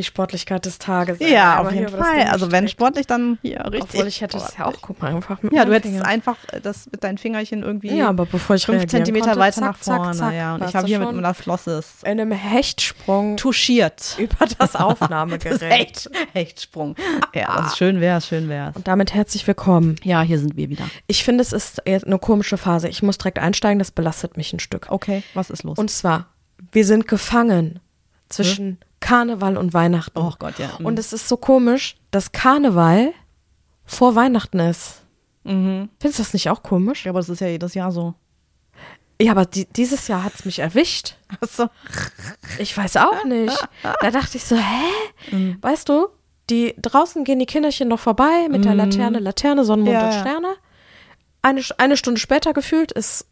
die Sportlichkeit des Tages. Ja, auf jeden Fall. Also wenn sportlich, dann hier richtig. Obwohl ich hätte es ja auch, guck mal, einfach mit Ja, du hättest einfach das mit deinen Fingerchen irgendwie aber bevor ich 5 Zentimeter konnte, weiter zack, nach vorne. zack, Ja. Und warst ich habe du hier schon mit meiner Flosse in einem Hechtsprung touchiert. über das Aufnahmegerät. Hechtsprung. Ja, also schön wär's. Und damit herzlich willkommen. Ja, hier sind wir wieder. Ich finde, es ist jetzt eine komische Phase. Ich muss direkt einsteigen, das belastet mich ein Stück. Okay, was ist los? Und zwar, wir sind gefangen zwischen Karneval und Weihnachten. Oh Gott, ja. Und es ist so komisch, dass Karneval vor Weihnachten ist. Findest du das nicht auch komisch? Ja, aber das ist ja jedes Jahr so. Ja, aber dieses Jahr hat es mich erwischt. Ach so. Ich weiß auch nicht. Da dachte ich so, hä? Weißt du, draußen gehen die Kinderchen noch vorbei mit der Laterne, Sonnenmond und Sterne. Eine Stunde später gefühlt ist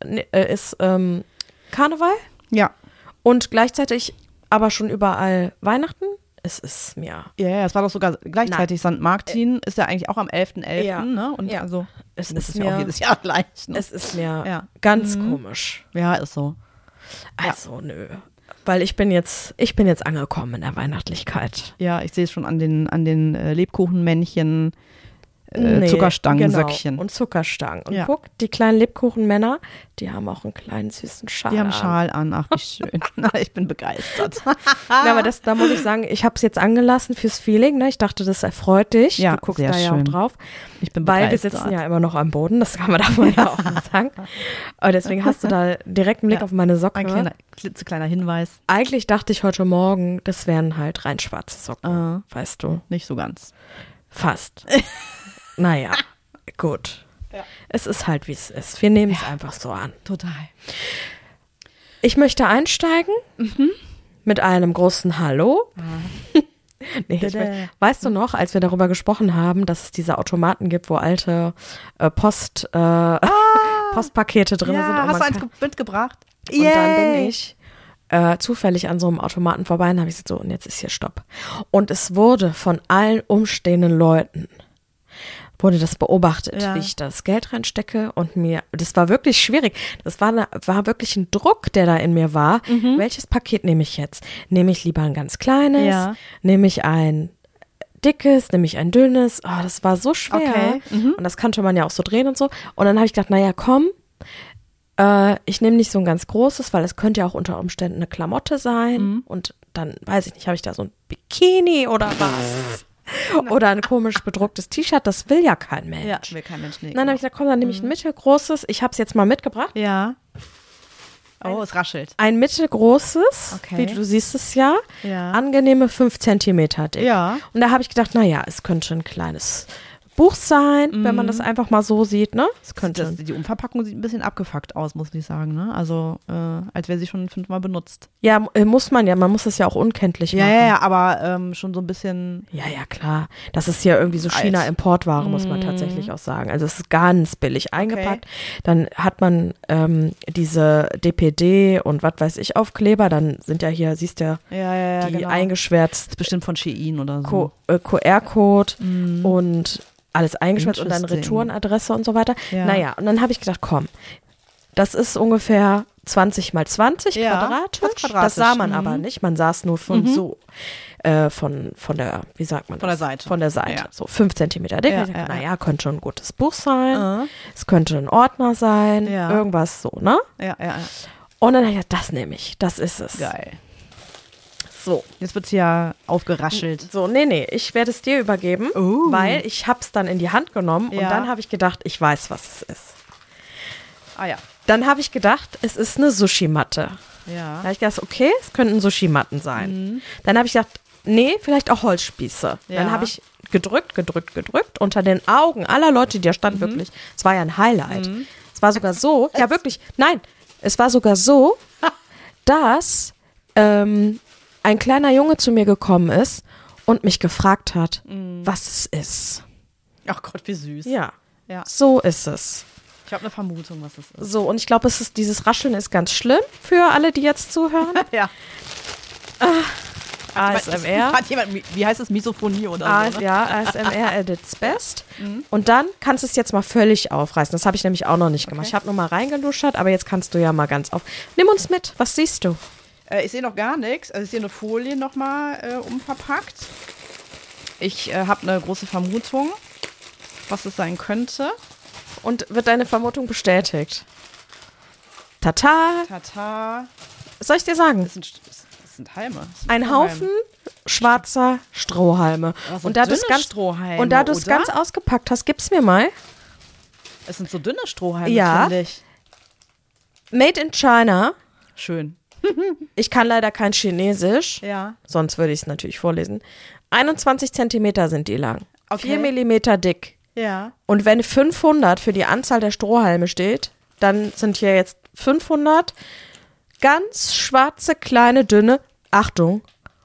Karneval. Ja. Und gleichzeitig aber schon überall Weihnachten. Es ist mir. Ja, es war doch sogar gleichzeitig. St. Martin ist ja eigentlich auch am 11.11., Ja. ne? Und Ja. also Es das ist ist ja auch mir- jedes Jahr gleich. Ne? Es ist mir Ja. ganz komisch. Ja, ist so. Also, nö. Weil ich bin jetzt angekommen in der Weihnachtlichkeit. Ja, ich sehe es schon an den Lebkuchenmännchen, Nee, Zuckerstangensöckchen. Genau. Und Zuckerstangen. Und Ja. guck, die kleinen Lebkuchenmänner, die haben auch einen kleinen süßen Schal Die haben an. Schal an. Ach, wie schön. Ich bin begeistert. Ja, aber da muss ich sagen, ich habe es jetzt angelassen fürs Feeling. Ne? Ich dachte, das erfreut dich. Ja, du guckst sehr da ja auch schön. drauf. Ich bin Weil wir begeistert. sitzen ja immer noch am Boden, das kann man davon ja auch nicht sagen. Aber deswegen hast du da direkt einen Blick Ja, auf meine Socke. Ein klitzekleiner Hinweis. Eigentlich dachte ich heute Morgen, das wären halt rein schwarze Socken, weißt du. Nicht so ganz. Fast. Naja, gut. Ja. Es ist halt, wie es ist. Wir nehmen es einfach so an. Total. Ich möchte einsteigen mit einem großen Hallo. Nee, Bitte. weißt du noch, als wir darüber gesprochen haben, dass es diese Automaten gibt, wo alte Postpakete drin sind. Ja, und hast du man eins mitgebracht? Und dann bin ich zufällig an so einem Automaten vorbei und habe ich gesagt, so, und jetzt ist hier Stopp. Und es wurde von allen umstehenden Leuten, wurde das beobachtet, Ja. wie ich das Geld reinstecke und das war wirklich schwierig. Das war wirklich ein Druck, der da in mir war. Welches Paket nehme ich jetzt? Nehme ich lieber ein ganz kleines? Ja. Nehme ich ein dickes? Nehme ich ein dünnes? Oh, das war so schwer. Okay. Und das konnte man ja auch so drehen und so. Und dann habe ich gedacht, naja, komm, ich nehme nicht so ein ganz großes, weil es könnte ja auch unter Umständen eine Klamotte sein. Und dann, weiß ich nicht, habe ich da so ein Bikini oder was? Oder ein komisch bedrucktes T-Shirt, das will ja kein Mensch. Ja, will kein Mensch. Nee, Dann habe ich gesagt, komm, dann nehme ich ein mittelgroßes. Ich habe es jetzt mal mitgebracht. Ja. Oh, es raschelt. Ein mittelgroßes, Okay. wie du siehst es ja, Ja. angenehme 5 Zentimeter dick. Ja. Und da habe ich gedacht, naja, es könnte ein kleines Buch sein, wenn man das einfach mal so sieht, ne? Es könnte. Die Umverpackung sieht ein bisschen abgefuckt aus, muss ich sagen. Ne? Also, als wäre sie schon 5-mal benutzt. Ja, muss man ja, man muss es ja auch unkenntlich machen. Ja, aber schon so ein bisschen. Ja, klar. Das ist ja irgendwie so Alt. China-Importware, muss man tatsächlich auch sagen. Also es ist ganz billig eingepackt. Dann hat man diese DPD und was weiß ich Aufkleber. Dann sind ja hier, siehst du Ja, die genau. eingeschwärzt ist bestimmt von Shein oder so. QR-Code und alles eingeschwärzt und dann Interesting. Retourenadresse und so weiter. Ja. Naja, und dann habe ich gedacht, komm, das ist ungefähr 20 mal 20 Ja, quadratisch. das ist quadratisch. Das sah man aber nicht. Man sah es nur von so, von der, wie sagt man das? Von der Seite. Von der Seite. Ja. So 5 Zentimeter dick. Ja, Ich dachte, ja, naja, könnte schon ein gutes Buch sein. Es könnte ein Ordner sein. Ja. Irgendwas so, ne? Ja. Und dann habe ich gedacht, das nehme ich. Das ist es. Geil. So. Jetzt wird es ja aufgeraschelt. So, nee, ich werde es dir übergeben, weil ich habe es dann in die Hand genommen und Ja. dann habe ich gedacht, ich weiß, was es ist. Ah ja. Dann habe ich gedacht, es ist eine Sushi-Matte. Ja. Da habe ich gedacht, okay, es könnten Sushi-Matten sein. Dann habe ich gedacht, nee, vielleicht auch Holzspieße. Ja. Dann habe ich gedrückt. Unter den Augen aller Leute, die da standen, wirklich, es war ja ein Highlight. Es war sogar so, ja wirklich, nein, es war sogar so, dass ein kleiner Junge zu mir gekommen ist und mich gefragt hat, was es ist. Ach Gott, wie süß. Ja, Ja. so ist es. Ich habe eine Vermutung, was es ist. So, und ich glaube, dieses Rascheln ist ganz schlimm für alle, die jetzt zuhören. Ja. ASMR. Hat jemand, wie heißt es, Misophonie oder so? Ne? Ja, ASMR at its best. Und dann kannst du es jetzt mal völlig aufreißen. Das habe ich nämlich auch noch nicht gemacht. Ich habe noch mal reingeluschert, aber jetzt kannst du ja mal ganz auf. Nimm uns mit. Was siehst du? Ich sehe noch gar nichts. Also ich sehe eine Folie nochmal umverpackt. Ich habe eine große Vermutung, was es sein könnte. Und wird deine Vermutung bestätigt? Tata. Tata. Soll ich dir sagen? Das sind Halme. Das sind Ein Strohhalme. Haufen schwarzer Strohhalme. Aber so Und da du dünne es ganz, Strohhalme, und da du es oder? ganz ausgepackt hast, gib's mir mal. Es sind so dünne Strohhalme, Ja. finde ich. Made in China. Schön. Ich kann leider kein Chinesisch, Ja. sonst würde ich es natürlich vorlesen. 21 Zentimeter sind die lang. Okay. 4 Millimeter dick. Ja. Und wenn 500 für die Anzahl der Strohhalme steht, dann sind hier jetzt 500 ganz schwarze, kleine, dünne, Achtung,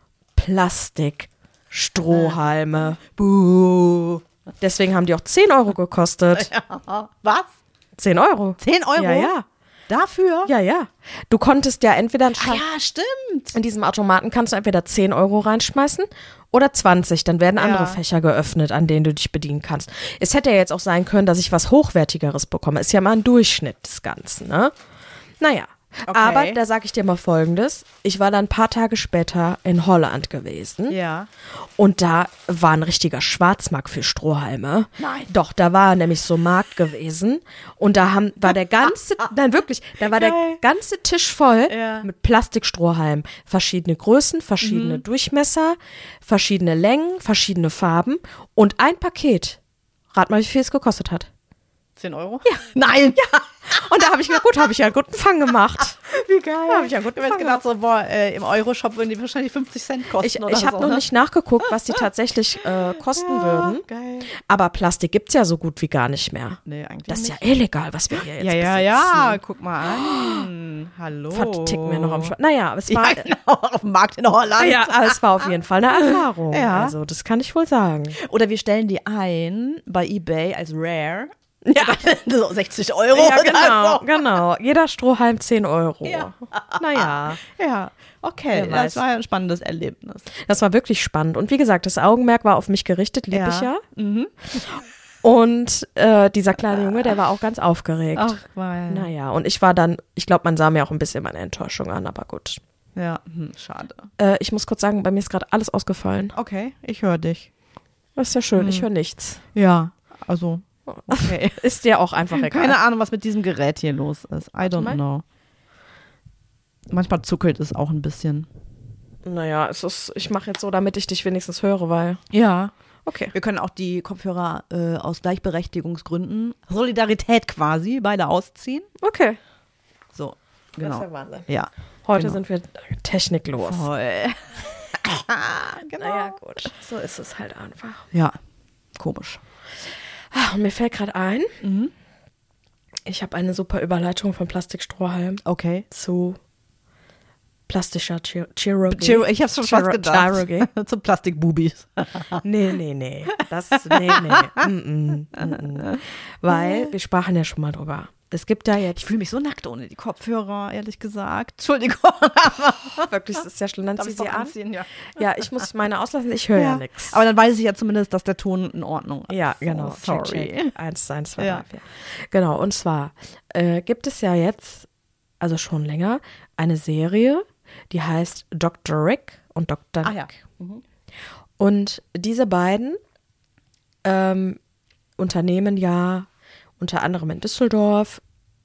Plastik-Strohhalme. Buh. Deswegen haben die auch 10 Euro gekostet. Ja. Was? 10 Euro. 10 Euro? Ja, ja. Dafür? Ja, ja. Du konntest ja entweder Ja, stimmt. in diesem Automaten kannst du entweder 10 Euro reinschmeißen oder 20. Dann werden andere Ja. Fächer geöffnet, an denen du dich bedienen kannst. Es hätte ja jetzt auch sein können, dass ich was Hochwertigeres bekomme. Ist ja mal ein Durchschnitt des Ganzen, ne? Naja. Okay. Aber da sage ich dir mal Folgendes. Ich war dann ein paar Tage später in Holland gewesen. Ja. Und da war ein richtiger Schwarzmarkt für Strohhalme. Nein. Doch, da war nämlich so ein Markt gewesen. Und da war der ganze, nein wirklich, da war der Geil. ganze Tisch voll Ja. mit Plastikstrohhalmen. Verschiedene Größen, verschiedene Durchmesser, verschiedene Längen, verschiedene Farben. Und ein Paket. Rat mal, wie viel es gekostet hat. 10 Euro? Ja. Nein. Ja. Und da habe ich gedacht, gut, habe ich ja einen guten Fang gemacht. Wie geil. Ja, hab ich ja gut Ich habe jetzt gedacht, so, boah, im Euroshop würden die wahrscheinlich 50 Cent kosten Ich oder habe so, noch ne? nicht nachgeguckt, was die tatsächlich kosten würden. Geil. Aber Plastik gibt's ja so gut wie gar nicht mehr. Nee, eigentlich Das ist nicht. ja illegal, was wir hier jetzt Ja, besitzen. ja, guck mal an. Hallo. Verticken wir noch am Schwarz. Naja, aber es war, Ja, genau, auf dem Markt in Holland. ja, aber es war auf jeden Fall eine Erfahrung. Ja. Also, das kann ich wohl sagen. Oder wir stellen die ein bei eBay als Rare. Ja. So 60 Euro. Ja, oder genau, so. genau. Jeder Strohhalm 10 Euro. Ja. Naja, Ja, okay. Wer weiß. Das war ein spannendes Erlebnis. das war wirklich spannend. Und wie gesagt, das Augenmerk war auf mich gerichtet, lieb Ja. ich ja. Mhm. Und dieser kleine Junge, der war auch ganz aufgeregt. Ach, weil. Naja, und ich war dann, ich glaube, man sah mir auch ein bisschen meine Enttäuschung an, aber gut. Ja, schade. Ich muss kurz sagen, bei mir ist gerade alles ausgefallen. Okay, ich höre dich. Das ist ja schön, ich höre nichts. Ja, also, okay. Ist dir auch einfach egal. Keine Ahnung, was mit diesem Gerät hier los ist. I don't Mal. know. Manchmal zuckelt es auch ein bisschen. Naja, ich mache jetzt so, damit ich dich wenigstens höre, weil. Ja. Okay. Wir können auch die Kopfhörer aus Gleichberechtigungsgründen, Solidarität quasi, beide ausziehen. Okay. So, Das genau. ist ja Wahnsinn. Ja. Heute Genau. sind wir techniklos. Voll. Genau. Naja, gut. So ist es halt einfach. Ja, komisch. Und mir fällt gerade ein, ich habe eine super Überleitung von Plastikstrohhalm Okay. zu plastischer Chirurgie. Ich hab's schon fast gedacht. Chirurgie. Zu Plastikbubis. Nee. Nee. Weil wir sprachen ja schon mal drüber. Es gibt da jetzt Ich fühle mich so nackt ohne die Kopfhörer, ehrlich gesagt. Entschuldigung. wirklich, das ist ja schlimm. Dann Darf zieh ich sie doch an. anziehen? Ja. Ja, ich muss meine auslassen. Ich höre ja nichts. Aber dann weiß ich ja zumindest, dass der Ton in Ordnung ist. Ja, genau. So, Check, sorry. 1, 2, Ja. 3, 4. Genau, und zwar gibt es ja jetzt, also schon länger, eine Serie, die heißt Dr. Rick und Dr. Nick. Ah ja. Und diese beiden unternehmen ja unter anderem in Düsseldorf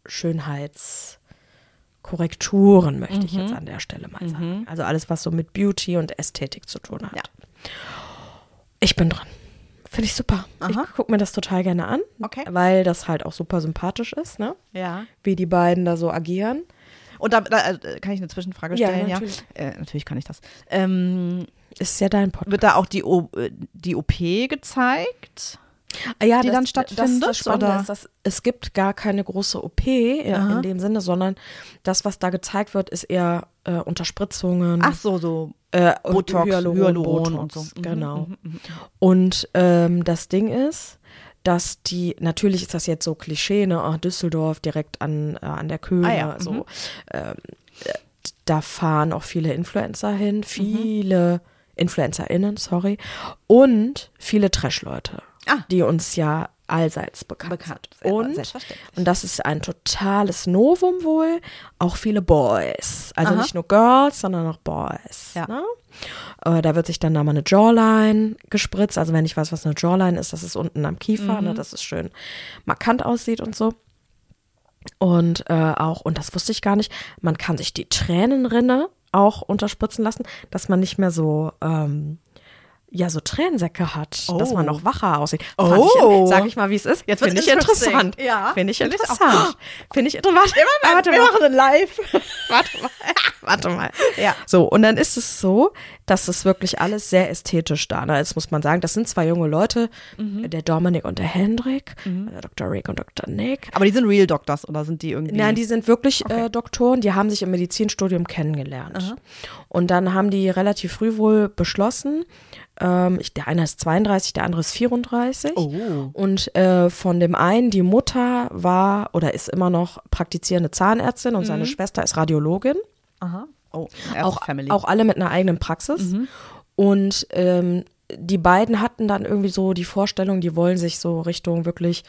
Schönheitskorrekturen, möchte ich jetzt an der Stelle mal sagen. Also alles, was so mit Beauty und Ästhetik zu tun hat. Ja. Ich bin dran. Finde ich super. Ich Aha. gucke mir das total gerne an, Okay. weil das halt auch super sympathisch ist, ne? Ja. Wie die beiden da so agieren. Und da kann ich eine Zwischenfrage Ja, stellen? natürlich. Natürlich kann ich das. Ist ja dein Podcast. Wird da auch die OP gezeigt? Ja, die dann stattfindet, Das Spannende oder? ist, dass es gibt gar keine große OP in dem Sinne, sondern das, was da gezeigt wird, ist eher Unterspritzungen. Ach so. und Botox, Hyaluron Botox, und so. Mhm, Genau. Und das Ding ist, dass natürlich ist das jetzt so Klischee, ne? Oh, Düsseldorf direkt an der Köhne, Ah ja, so. Da fahren auch viele Influencer hin, viele InfluencerInnen, sorry, und viele Trash-Leute. die uns ja allseits bekannt sind. Und selbstverständlich. das ist ein totales Novum wohl, auch viele Boys. Also nicht nur Girls, sondern auch Boys. Ja. Ne? Da wird sich dann da mal eine Jawline gespritzt. Also wenn ich weiß, was eine Jawline ist, das ist unten am Kiefer, ne, dass es schön markant aussieht und so. Und und das wusste ich gar nicht, man kann sich die Tränenrinne auch unterspritzen lassen, dass man nicht mehr so so Tränensäcke hat, dass man noch wacher aussieht. Sag ich mal, wie es ist. Jetzt finde ich interessant. Ja. Finde ich interessant. Finde ich interessant. Wir machen ein Live. Warte mal. Ja. So, und dann ist es so, dass es wirklich alles sehr ästhetisch da. Ne? Jetzt muss man sagen, das sind zwei junge Leute, der Dominik und der Hendrik, der Dr. Rick und Dr. Nick. Aber die sind Real Doctors oder sind die irgendwie? Nein, die sind wirklich Doktoren, die haben sich im Medizinstudium kennengelernt. Und dann haben die relativ früh wohl beschlossen, der eine ist 32, der andere ist 34. Und von dem einen, die Mutter war oder ist immer noch praktizierende Zahnärztin und seine Schwester ist Radiologin. Aha. Auch alle mit einer eigenen Praxis. Und die beiden hatten dann irgendwie so die Vorstellung, die wollen sich so Richtung wirklich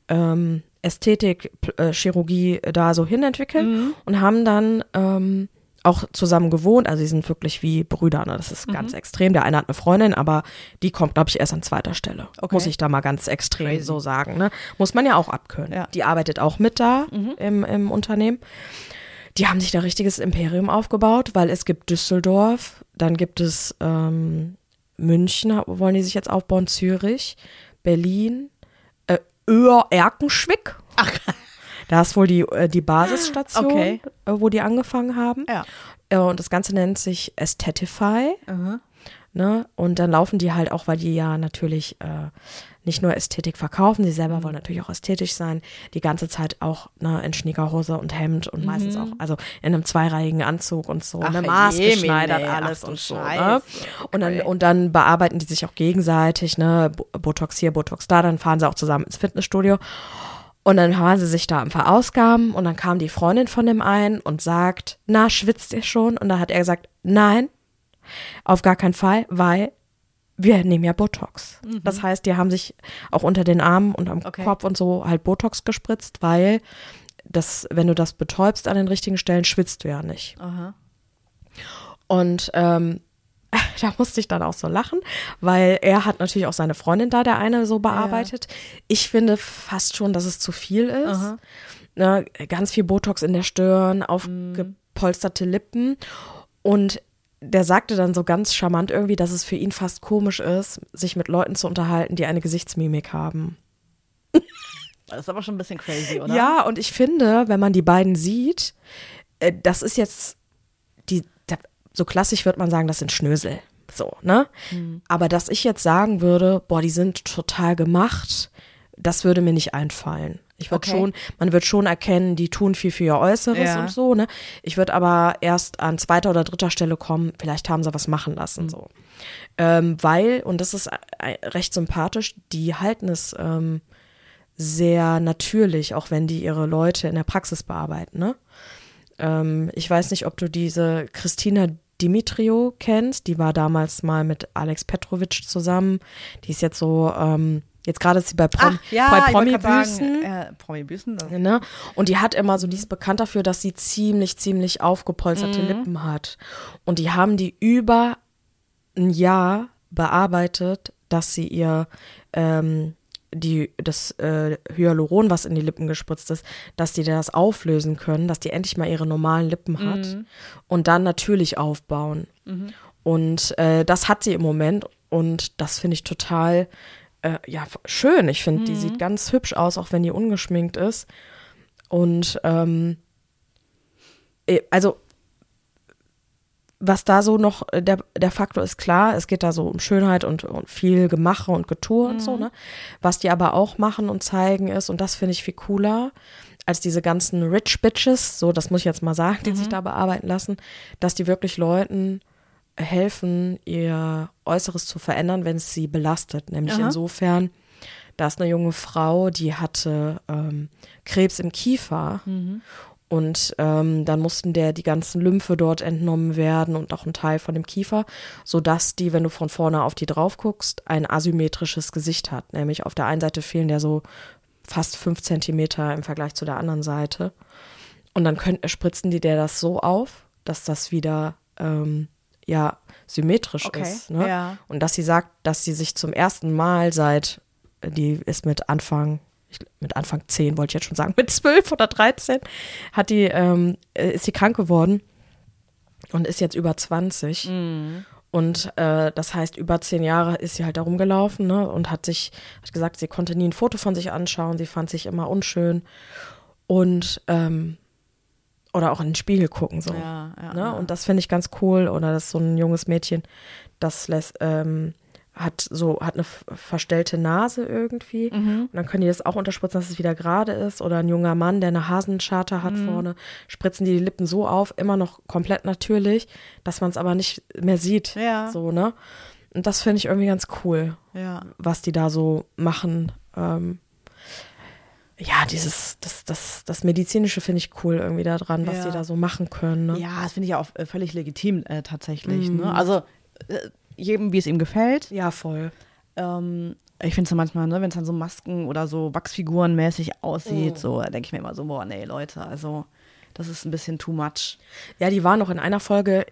Ästhetik, Chirurgie da so hinentwickeln und haben dann auch zusammen gewohnt, also sie sind wirklich wie Brüder, ne? Das ist ganz extrem. Der eine hat eine Freundin, aber die kommt, glaube ich, erst an zweiter Stelle. Okay. Muss ich da mal ganz extrem so sagen, ne? Muss man ja auch abkönnen. Ja. Die arbeitet auch mit da im Unternehmen. Die haben sich da richtiges Imperium aufgebaut, weil es gibt Düsseldorf, dann gibt es München, wollen die sich jetzt aufbauen, Zürich, Berlin, Erkenschwick. Ach, da ist wohl die Basisstation, wo die angefangen haben. Ja. Und das Ganze nennt sich Aesthetify. Ne? Und dann laufen die halt auch, weil die ja natürlich nicht nur Ästhetik verkaufen, sie selber wollen natürlich auch ästhetisch sein, die ganze Zeit auch in Schniegerhose und Hemd und meistens auch, also in einem zweireihigen Anzug und so, maßgeschneidert alles und so. Ne? Und dann bearbeiten die sich auch gegenseitig, ne? Botox hier, Botox da, dann fahren sie auch zusammen ins Fitnessstudio. Und dann waren sie sich da am Verausgaben und dann kam die Freundin von dem einen und sagt, na, schwitzt ihr schon? Und da hat er gesagt, nein, auf gar keinen Fall, weil wir nehmen ja Botox. Das heißt, die haben sich auch unter den Armen und am Kopf und so halt Botox gespritzt, weil wenn du das betäubst an den richtigen Stellen, schwitzt du ja nicht. Und da musste ich dann auch so lachen, weil er hat natürlich auch seine Freundin da, der eine, so bearbeitet. Ja. Ich finde fast schon, dass es zu viel ist. Ne, ganz viel Botox in der Stirn, aufgepolsterte Lippen. Und der sagte dann so ganz charmant irgendwie, dass es für ihn fast komisch ist, sich mit Leuten zu unterhalten, die eine Gesichtsmimik haben. Das ist aber schon ein bisschen crazy, oder? Ja, und ich finde, wenn man die beiden sieht, das ist jetzt so klassisch würde man sagen, das sind Schnösel. So, ne? Aber dass ich jetzt sagen würde, boah, die sind total gemacht, das würde mir nicht einfallen. Man wird schon erkennen, die tun viel für ihr Äußeres und so, ne? Ich würde aber erst an zweiter oder dritter Stelle kommen, vielleicht haben sie was machen lassen, so. Weil, und das ist recht sympathisch, die halten es sehr natürlich, auch wenn die ihre Leute in der Praxis bearbeiten, ne? Ich weiß nicht, ob du diese Christina Dimitriou kennst, die war damals mal mit Alex Petrovic zusammen, die ist jetzt so, jetzt gerade ist sie bei Promi-Büßen. Promi-Büßen. Ne? Und die hat immer so, die ist bekannt dafür, dass sie ziemlich aufgepolsterte Lippen hat. Und die haben die über ein Jahr bearbeitet, dass sie ihr das Hyaluron, was in die Lippen gespritzt ist, dass die das auflösen können, dass die endlich mal ihre normalen Lippen hat und dann natürlich aufbauen. Und das hat sie im Moment und das finde ich total schön. Ich finde, die sieht ganz hübsch aus, auch wenn die ungeschminkt ist. Und also was da so noch der Faktor ist, klar, es geht da so um Schönheit und viel Gemache und Getue und so, ne? Was die aber auch machen und zeigen ist, und das finde ich viel cooler, als diese ganzen Rich Bitches, so, das muss ich jetzt mal sagen, die sich da bearbeiten lassen, dass die wirklich Leuten helfen, ihr Äußeres zu verändern, wenn es sie belastet. Nämlich insofern, da ist eine junge Frau, die hatte Krebs im Kiefer Und dann mussten der die ganzen Lymphe dort entnommen werden und auch ein Teil von dem Kiefer, sodass die, wenn du von vorne auf die drauf guckst, ein asymmetrisches Gesicht hat. Nämlich auf der einen Seite fehlen der so fast 5 Zentimeter im Vergleich zu der anderen Seite. Und dann spritzen die der das so auf, dass das wieder symmetrisch ist. Ne? Ja. Und dass sie sagt, dass sie sich zum ersten Mal die ist mit Anfang 10, wollte ich jetzt schon sagen, mit 12 oder 13, ist sie krank geworden und ist jetzt über 20. Und das heißt, über 10 Jahre ist sie halt da rumgelaufen, ne? Und hat gesagt, sie konnte nie ein Foto von sich anschauen, sie fand sich immer unschön und oder auch in den Spiegel gucken so. Ja, ne? Und das finde ich ganz cool. Oder das ist so ein junges Mädchen, das hat eine verstellte Nase irgendwie. Und dann können die das auch unterspritzen, dass es wieder gerade ist. Oder ein junger Mann, der eine Hasenscharte hat vorne, spritzen die Lippen so auf, immer noch komplett natürlich, dass man es aber nicht mehr sieht. Ja. So, ne? Und das finde ich irgendwie ganz cool, was die da so machen. Das Medizinische finde ich cool irgendwie da dran, was die da so machen können. Ne? Ja, das finde ich ja auch völlig legitim tatsächlich. Ne? Also jedem, wie es ihm gefällt. Ja, voll. Ich finde es ja manchmal, ne, wenn es dann so Masken oder so Wachsfigurenmäßig aussieht, so, da denke ich mir immer so, boah, nee, Leute, also das ist ein bisschen too much. Ja, die waren noch in einer Folge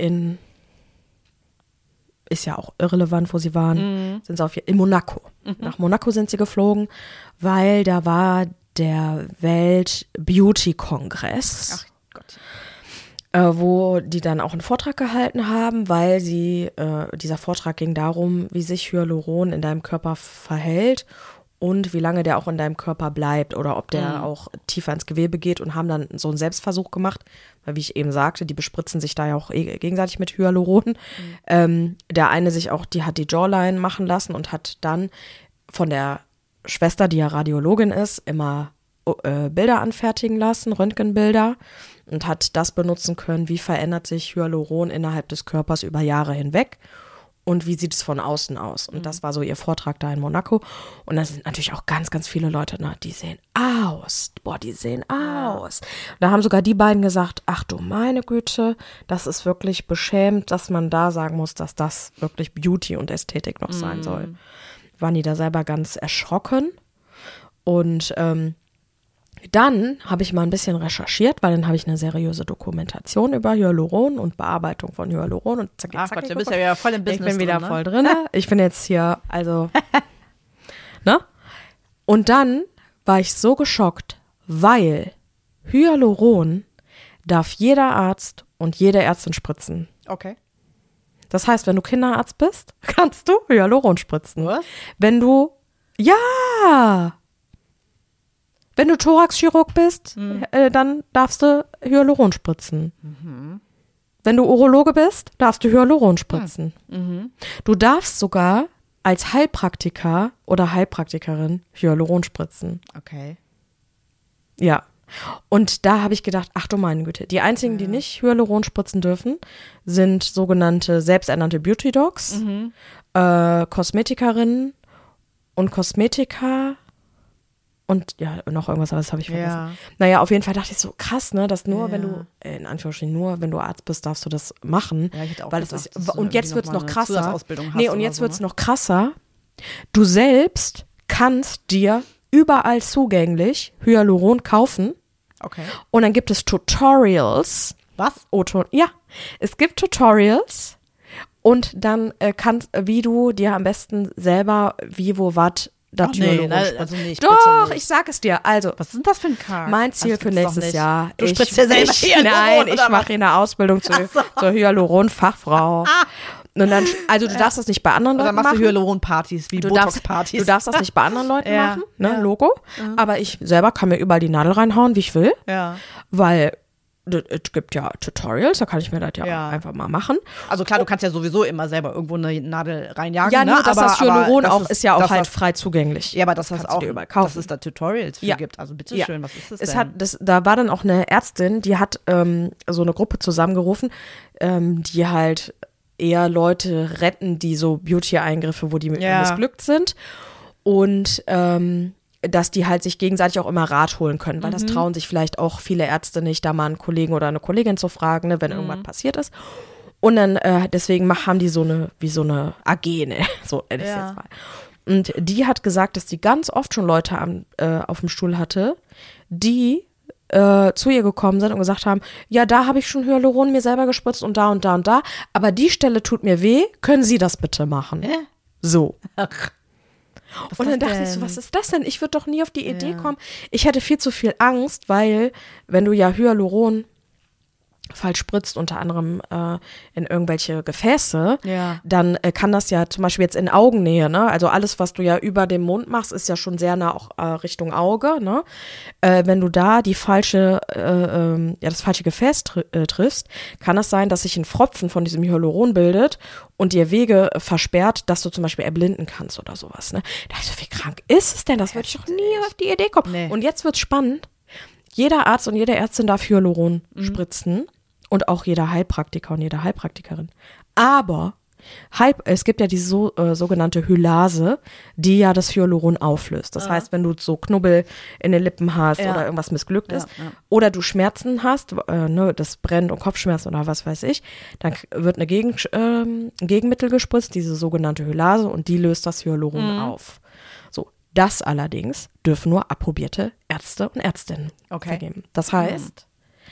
ist ja auch irrelevant, wo sie waren, sind sie in Monaco. Nach Monaco sind sie geflogen, weil da war der Welt-Beauty-Kongress. Ach Gott. Wo die dann auch einen Vortrag gehalten haben, weil dieser Vortrag ging darum, wie sich Hyaluron in deinem Körper verhält und wie lange der auch in deinem Körper bleibt oder ob der auch tiefer ins Gewebe geht, und haben dann so einen Selbstversuch gemacht, weil wie ich eben sagte, die bespritzen sich da ja auch gegenseitig mit Hyaluron. Der eine die hat die Jawline machen lassen und hat dann von der Schwester, die ja Radiologin ist, immer Bilder anfertigen lassen, Röntgenbilder, und hat das benutzen können, wie verändert sich Hyaluron innerhalb des Körpers über Jahre hinweg und wie sieht es von außen aus. Und das war so ihr Vortrag da in Monaco. Und da sind natürlich auch ganz, ganz viele Leute, die sehen aus. Boah, die sehen aus. Da haben sogar die beiden gesagt, ach du meine Güte, das ist wirklich beschämend, dass man da sagen muss, dass das wirklich Beauty und Ästhetik noch sein soll. Waren die da selber ganz erschrocken. Und dann habe ich mal ein bisschen recherchiert, weil dann habe ich eine seriöse Dokumentation über Hyaluron und Bearbeitung von Hyaluron und zack, Ach Gott, du bist ja wieder voll im Business. Ich bin wieder drin, ne? voll drin. Ich bin jetzt hier, also, ne? Und dann war ich so geschockt, weil Hyaluron darf jeder Arzt und jede Ärztin spritzen. Okay. Das heißt, wenn du Kinderarzt bist, kannst du Hyaluron spritzen. Was? Wenn du Thoraxchirurg bist, dann darfst du Hyaluron spritzen. Wenn du Urologe bist, darfst du Hyaluron spritzen. Du darfst sogar als Heilpraktiker oder Heilpraktikerin Hyaluron spritzen. Okay. Ja. Und da habe ich gedacht, ach du meine Güte, die einzigen, die nicht Hyaluron spritzen dürfen, sind sogenannte selbsternannte Beauty Docs, Kosmetikerinnen und Kosmetiker und ja, noch irgendwas, aber das habe ich vergessen. Ja. Naja, auf jeden Fall dachte ich so, krass, ne, dass nur wenn du, in Anführungsstrichen, nur wenn du Arzt bist, darfst du das machen. Ja, ich hätte auch weil gedacht, es ist, dass du und jetzt wird es noch eine krasser. Zusatzausbildung hast Nee, und oder jetzt so, wird es ne? noch krasser. Du selbst kannst dir überall zugänglich Hyaluron kaufen. Okay. Und dann gibt es Tutorials. Was? Ja, es gibt Tutorials und dann wie du dir am besten selber wie, wo, was das Hyaluron spritzt. Also nicht. Doch, ich sag es dir. Also, Was ist denn das für ein Kack? mein Ziel für nächstes Jahr. Du spritzt dir selber Hyaluron, Nein, ich oder mache hier eine Ausbildung zur Hyaluron-Fachfrau. Und dann, also du darfst das nicht bei anderen Oder Leuten machst du machen. Hyaluron-Partys, wie Du Botox-Partys. darfst das nicht bei anderen Leuten Ja, machen, ne, ja. Logo. Aber ich selber kann mir überall die Nadel reinhauen, wie ich will, Ja. weil es gibt ja Tutorials, da kann ich mir das Ja. einfach mal machen. Also klar, du kannst ja sowieso immer selber irgendwo eine Nadel reinjagen. Ja, ne? nur, dass das Hyaluron auch ist ja auch dass halt das- frei zugänglich. Ja, aber das Kannst heißt du auch, dir überall kaufen. dass es da Tutorials für Ja. gibt. Also bitteschön, Ja. schön, was ist das denn? Da war dann auch eine Ärztin, die hat so eine Gruppe zusammengerufen, die halt eher Leute retten, die so Beauty-Eingriffe, wo die Ja. missglückt sind. Und dass die halt sich gegenseitig auch immer Rat holen können, weil das trauen sich vielleicht auch viele Ärzte nicht, da mal einen Kollegen oder eine Kollegin zu fragen, ne, wenn irgendwas passiert ist. Und dann deswegen haben die so eine AG, ne? So nenne ich es jetzt mal. Und die hat gesagt, dass die ganz oft schon Leute auf dem Stuhl hatte, die zu ihr gekommen sind und gesagt haben, ja, da habe ich schon Hyaluron mir selber gespritzt und da und da und da, aber die Stelle tut mir weh, können Sie das bitte machen? So. Ach. Und dann dachte ich so, was ist das denn? Ich würde doch nie auf die Idee kommen. Ich hätte viel zu viel Angst, weil wenn du ja Hyaluron falsch spritzt, unter anderem in irgendwelche Gefäße, dann kann das ja zum Beispiel jetzt in Augennähe, ne? Also alles, was du ja über dem Mund machst, ist ja schon sehr nah auch Richtung Auge, ne? Wenn du da das falsche Gefäß triffst, kann es sein, dass sich ein Pfropfen von diesem Hyaluron bildet und dir Wege versperrt, dass du zum Beispiel erblinden kannst oder sowas, ne? Da ist so, wie krank ist es denn? Das würde ich doch nie auf die Idee kommen. Nee. Und jetzt wird's spannend. Jeder Arzt und jede Ärztin darf Hyaluron spritzen und auch jeder Heilpraktiker und jede Heilpraktikerin. Aber es gibt ja diese sogenannte Hylase, die ja das Hyaluron auflöst. Das heißt, wenn du so Knubbel in den Lippen hast oder irgendwas missglückt ist oder du Schmerzen hast, ne, das brennt und Kopfschmerzen oder was weiß ich, dann wird ein Gegenmittel gespritzt, diese sogenannte Hylase, und die löst das Hyaluron auf. So, das allerdings dürfen nur approbierte Ärzte und Ärztinnen vergeben. Das heißt,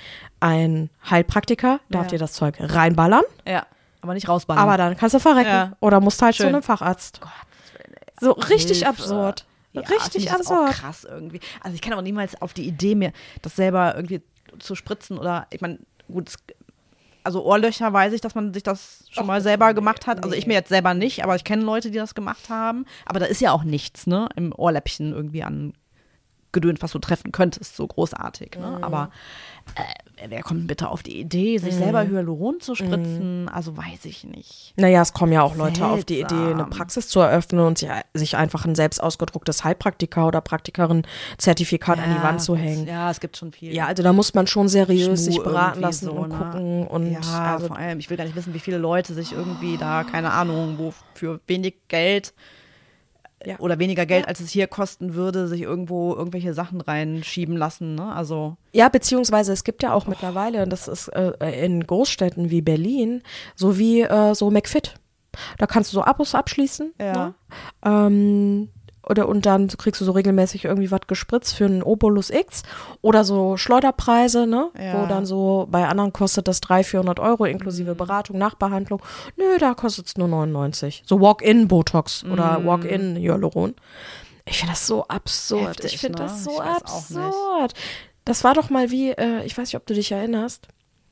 ein Heilpraktiker darf dir das Zeug reinballern. Ja, aber nicht rausballern. Aber dann kannst du verrecken. Oder musst halt zu einem Facharzt. Gott, so richtig absurd. Ja, Richtig das absurd. Auch krass irgendwie. Also ich kann auch niemals auf die Idee, mir das selber irgendwie zu spritzen oder, ich meine, gut, also Ohrlöcher weiß ich, dass man sich das schon mal selber gemacht hat. Also ich mir jetzt selber nicht, aber ich kenne Leute, die das gemacht haben. Aber da ist ja auch nichts, ne, im Ohrläppchen irgendwie an Gedöns, was du treffen könntest, so großartig, ne? Aber wer kommt bitte auf die Idee, sich selber Hyaluron zu spritzen? Also weiß ich nicht. Naja, es kommen ja auch Leute auf die Idee, eine Praxis zu eröffnen und sich einfach ein selbst ausgedrucktes Heilpraktiker- oder Praktikerin-Zertifikat an die Wand zu hängen. Ja, es gibt schon viel. Ja, also da muss man schon seriös sich beraten irgendwie lassen so, und ne? gucken. Und ja, also, vor allem, ich will gar nicht wissen, wie viele Leute sich irgendwie da, keine Ahnung, wo für wenig Geld oder weniger Geld, als es hier kosten würde, sich irgendwo irgendwelche Sachen reinschieben lassen, ne? Also ja, beziehungsweise es gibt ja auch mittlerweile, und das ist in Großstädten wie Berlin, so wie so McFit. Da kannst du so Abos abschließen. Ja. Ne? Und dann kriegst du so regelmäßig irgendwie was gespritzt für einen Obolus X oder so Schleuderpreise, ne? Ja. Wo dann so, bei anderen kostet das 300-400 Euro inklusive Beratung, Nachbehandlung. Nö, da kostet es nur 99. So Walk-in-Botox oder Walk-in-Hyaluron. Ich finde das so absurd. Heftig, Ich finde ne? das so Ich weiß auch absurd. Das war doch mal wie, ich weiß nicht, ob du dich erinnerst.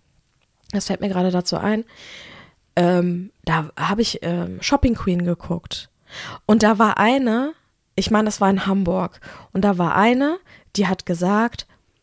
Das fällt mir gerade dazu ein. Da habe ich Shopping Queen geguckt. Und da war eine, ich meine, das war in Hamburg. Und da war eine, die hat gesagt,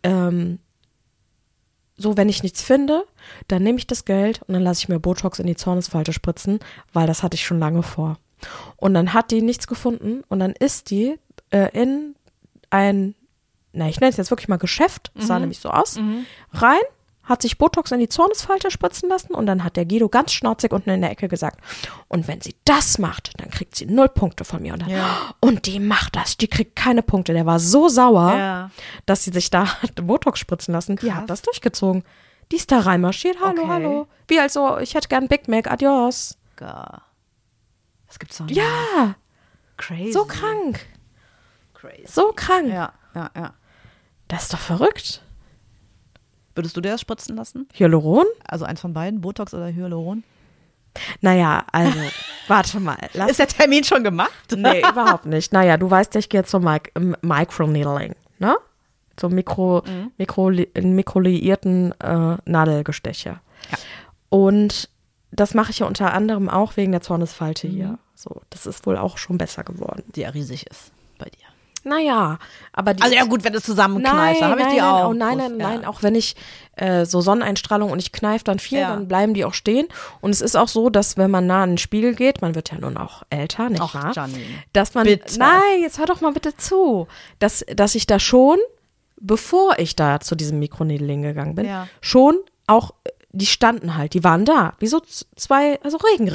so, wenn ich nichts finde, dann nehme ich das Geld und dann lasse ich mir Botox in die Zornesfalte spritzen, weil das hatte ich schon lange vor. Und dann hat die nichts gefunden und dann ist die in ein, ich nenne es jetzt wirklich mal Geschäft, sah nämlich so aus, rein, hat sich Botox in die Zornesfalte spritzen lassen und dann hat der Guido ganz schnauzig unten in der Ecke gesagt, und wenn sie das macht, dann kriegt sie 0 Punkte von mir. Und die macht das, die kriegt keine Punkte. Der war so sauer, dass sie sich da hat Botox spritzen lassen. Die hat das durchgezogen. Die ist da reinmarschiert, hallo. Wie also, ich hätte gern Big Mac, adios. Das gibt's doch nicht. Ja, Crazy. so krank. Crazy. So krank. Ja. Das ist doch verrückt. Würdest du dir das spritzen lassen? Hyaluron? Also eins von beiden, Botox oder Hyaluron? Naja, also, warte mal. Ist der Termin schon gemacht? Nee, überhaupt nicht. Naja, du weißt ja, ich gehe zum Microneedling, ne? Zum mikroliierten Nadelgesteche. Ja. Und das mache ich ja unter anderem auch wegen der Zornesfalte hier. So, das ist wohl auch schon besser geworden. Die ja riesig ist bei dir. Naja, aber die. Also ja gut, wenn es zusammenkneift, dann habe ich die auch. Nein, auch wenn ich so Sonneneinstrahlung und ich kneife dann viel, dann bleiben die auch stehen. Und es ist auch so, dass wenn man nah an den Spiegel geht, man wird ja nun auch älter, nicht wahr? Janine, dass man, bitte. Nein, jetzt hör doch mal bitte zu, dass ich da schon, bevor ich da zu diesem Mikroneedling gegangen bin, schon auch, die standen halt, die waren da, wie so 2, also Regenrinnen.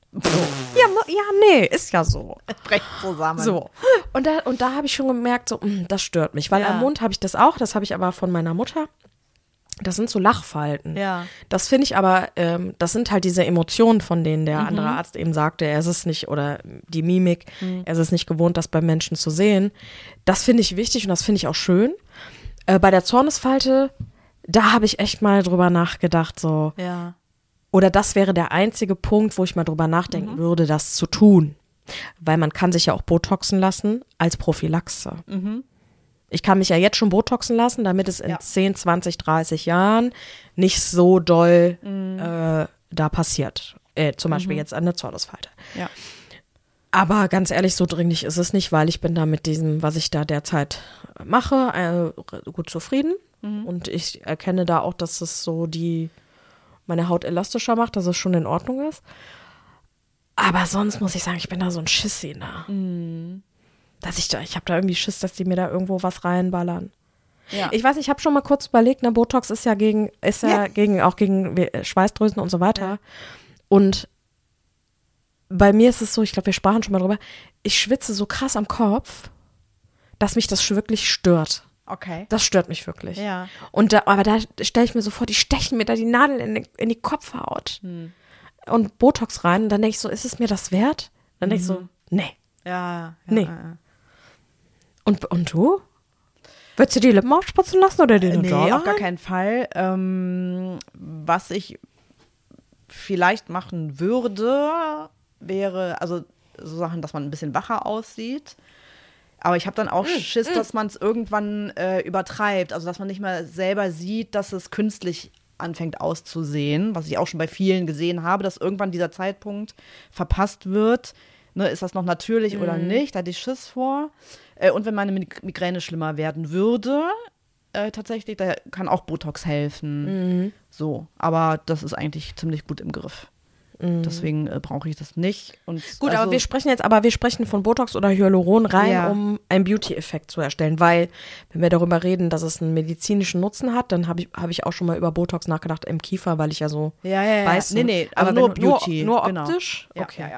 Nee, ist ja so. Brecht zusammen. So. Und da habe ich schon gemerkt, so, das stört mich. Weil am Mund habe ich das auch, das habe ich aber von meiner Mutter. Das sind so Lachfalten. Ja. Das finde ich aber, das sind halt diese Emotionen, von denen der andere Arzt eben sagte, er ist es nicht, oder die Mimik, er ist es nicht gewohnt, das bei Menschen zu sehen. Das finde ich wichtig und das finde ich auch schön. Bei der Zornesfalte, da habe ich echt mal drüber nachgedacht, so. Ja. Oder das wäre der einzige Punkt, wo ich mal drüber nachdenken würde, das zu tun. Weil man kann sich ja auch Botoxen lassen als Prophylaxe. Ich kann mich ja jetzt schon Botoxen lassen, damit es in 10, 20, 30 Jahren nicht so doll da passiert. Zum Beispiel jetzt an der Zornesfalte. Ja. Aber ganz ehrlich, so dringlich ist es nicht, weil ich bin da mit diesem, was ich da derzeit mache, gut zufrieden. Und ich erkenne da auch, dass es so meine Haut elastischer macht, dass es schon in Ordnung ist. Aber sonst muss ich sagen, ich bin da so ein Schissi, ne? Ich habe da irgendwie Schiss, dass die mir da irgendwo was reinballern. Ja. Ich weiß, ich habe schon mal kurz überlegt, ne, Botox ist ja gegen Schweißdrüsen und so weiter. Ja. Und bei mir ist es so, ich glaube, wir sprachen schon mal drüber, ich schwitze so krass am Kopf, dass mich das wirklich stört. Okay. Das stört mich wirklich. Ja. Aber da stelle ich mir so vor, die stechen mir da die Nadel in die Kopfhaut und Botox rein. Und dann denke ich so, ist es mir das wert? Dann denke ich so, nee. Ja. Nee. Ja. Und du? Würdest du die Lippen aufspritzen lassen oder den Nee, Jawline? auf gar keinen Fall. Was ich vielleicht machen würde, wäre, also so Sachen, dass man ein bisschen wacher aussieht. Aber ich habe dann auch Schiss, dass man es irgendwann übertreibt. Also, dass man nicht mehr selber sieht, dass es künstlich anfängt auszusehen. Was ich auch schon bei vielen gesehen habe, dass irgendwann dieser Zeitpunkt verpasst wird. Ne, ist das noch natürlich oder nicht? Da hatte ich Schiss vor. Und wenn meine Migräne schlimmer werden würde, tatsächlich, da kann auch Botox helfen. So, aber das ist eigentlich ziemlich gut im Griff. Deswegen brauche ich das nicht. Und gut, aber wir sprechen von Botox oder Hyaluron rein, um einen Beauty-Effekt zu erstellen, weil wenn wir darüber reden, dass es einen medizinischen Nutzen hat, dann habe ich auch schon mal über Botox nachgedacht im Kiefer, weil ich ja so weiß. Nee, aber also nur Beauty. Nur genau. optisch? Ja, okay.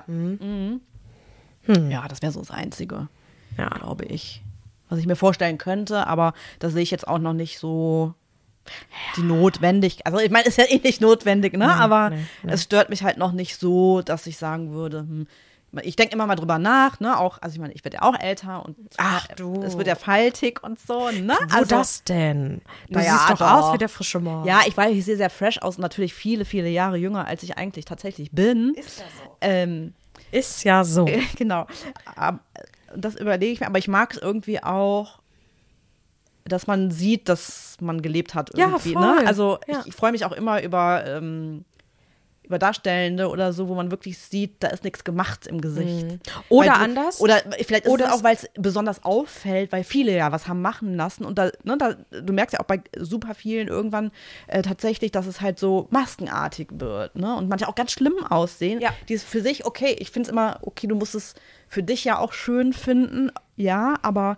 Ja. Ja, das wäre so das Einzige, glaube ich, was ich mir vorstellen könnte, aber da sehe ich jetzt auch noch nicht so die notwendig, also ich meine, ist ja eh nicht notwendig, ne? Aber es stört mich halt noch nicht so, dass ich sagen würde, ich denke immer mal drüber nach, ne? Auch, also ich meine, ich werde ja auch älter und es wird ja faltig und so, ne? Wo das denn? Du Naja, siehst doch aus wie der frische Morgen. Ja, ich weiß, ich sehe sehr fresh aus, natürlich viele, viele Jahre jünger, als ich eigentlich tatsächlich bin. Ist ja so. Ist ja so. Genau. Das überlege ich mir, aber ich mag es irgendwie auch, dass man sieht, dass man gelebt hat irgendwie. Ja, voll. Ne? Also ich freue mich auch immer über Darstellende oder so, wo man wirklich sieht, da ist nichts gemacht im Gesicht. Oder anders. Oder vielleicht ist es auch, weil es besonders auffällt, weil viele ja was haben machen lassen. Und du merkst ja auch bei super vielen irgendwann tatsächlich, dass es halt so maskenartig wird. Ne? Und manche auch ganz schlimm aussehen. Ja. Die ist für sich, okay, ich finde es immer, okay, du musst es für dich ja auch schön finden. Ja, aber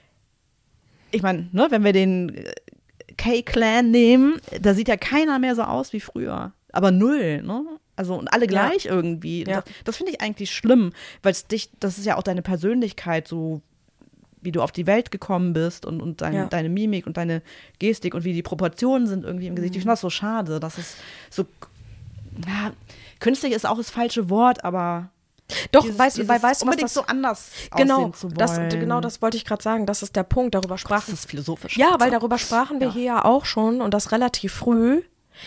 ich meine, ne, wenn wir den K-Clan nehmen, da sieht ja keiner mehr so aus wie früher. Aber null, ne? Also, und alle gleich irgendwie. Ja. Das finde ich eigentlich schlimm, weil das ist ja auch deine Persönlichkeit, so wie du auf die Welt gekommen bist und deine Mimik und deine Gestik und wie die Proportionen sind irgendwie im Gesicht. Ich finde das so schade, dass es so, künstlich ist auch das falsche Wort, aber doch, weißt du, unbedingt was das so anders genau, aussehen zu wollen. Genau, das wollte ich gerade sagen. Das ist der Punkt. Darüber sprachen. Das ist philosophisch. Ja, weil darüber sprachen wir hier ja auch schon und das relativ früh.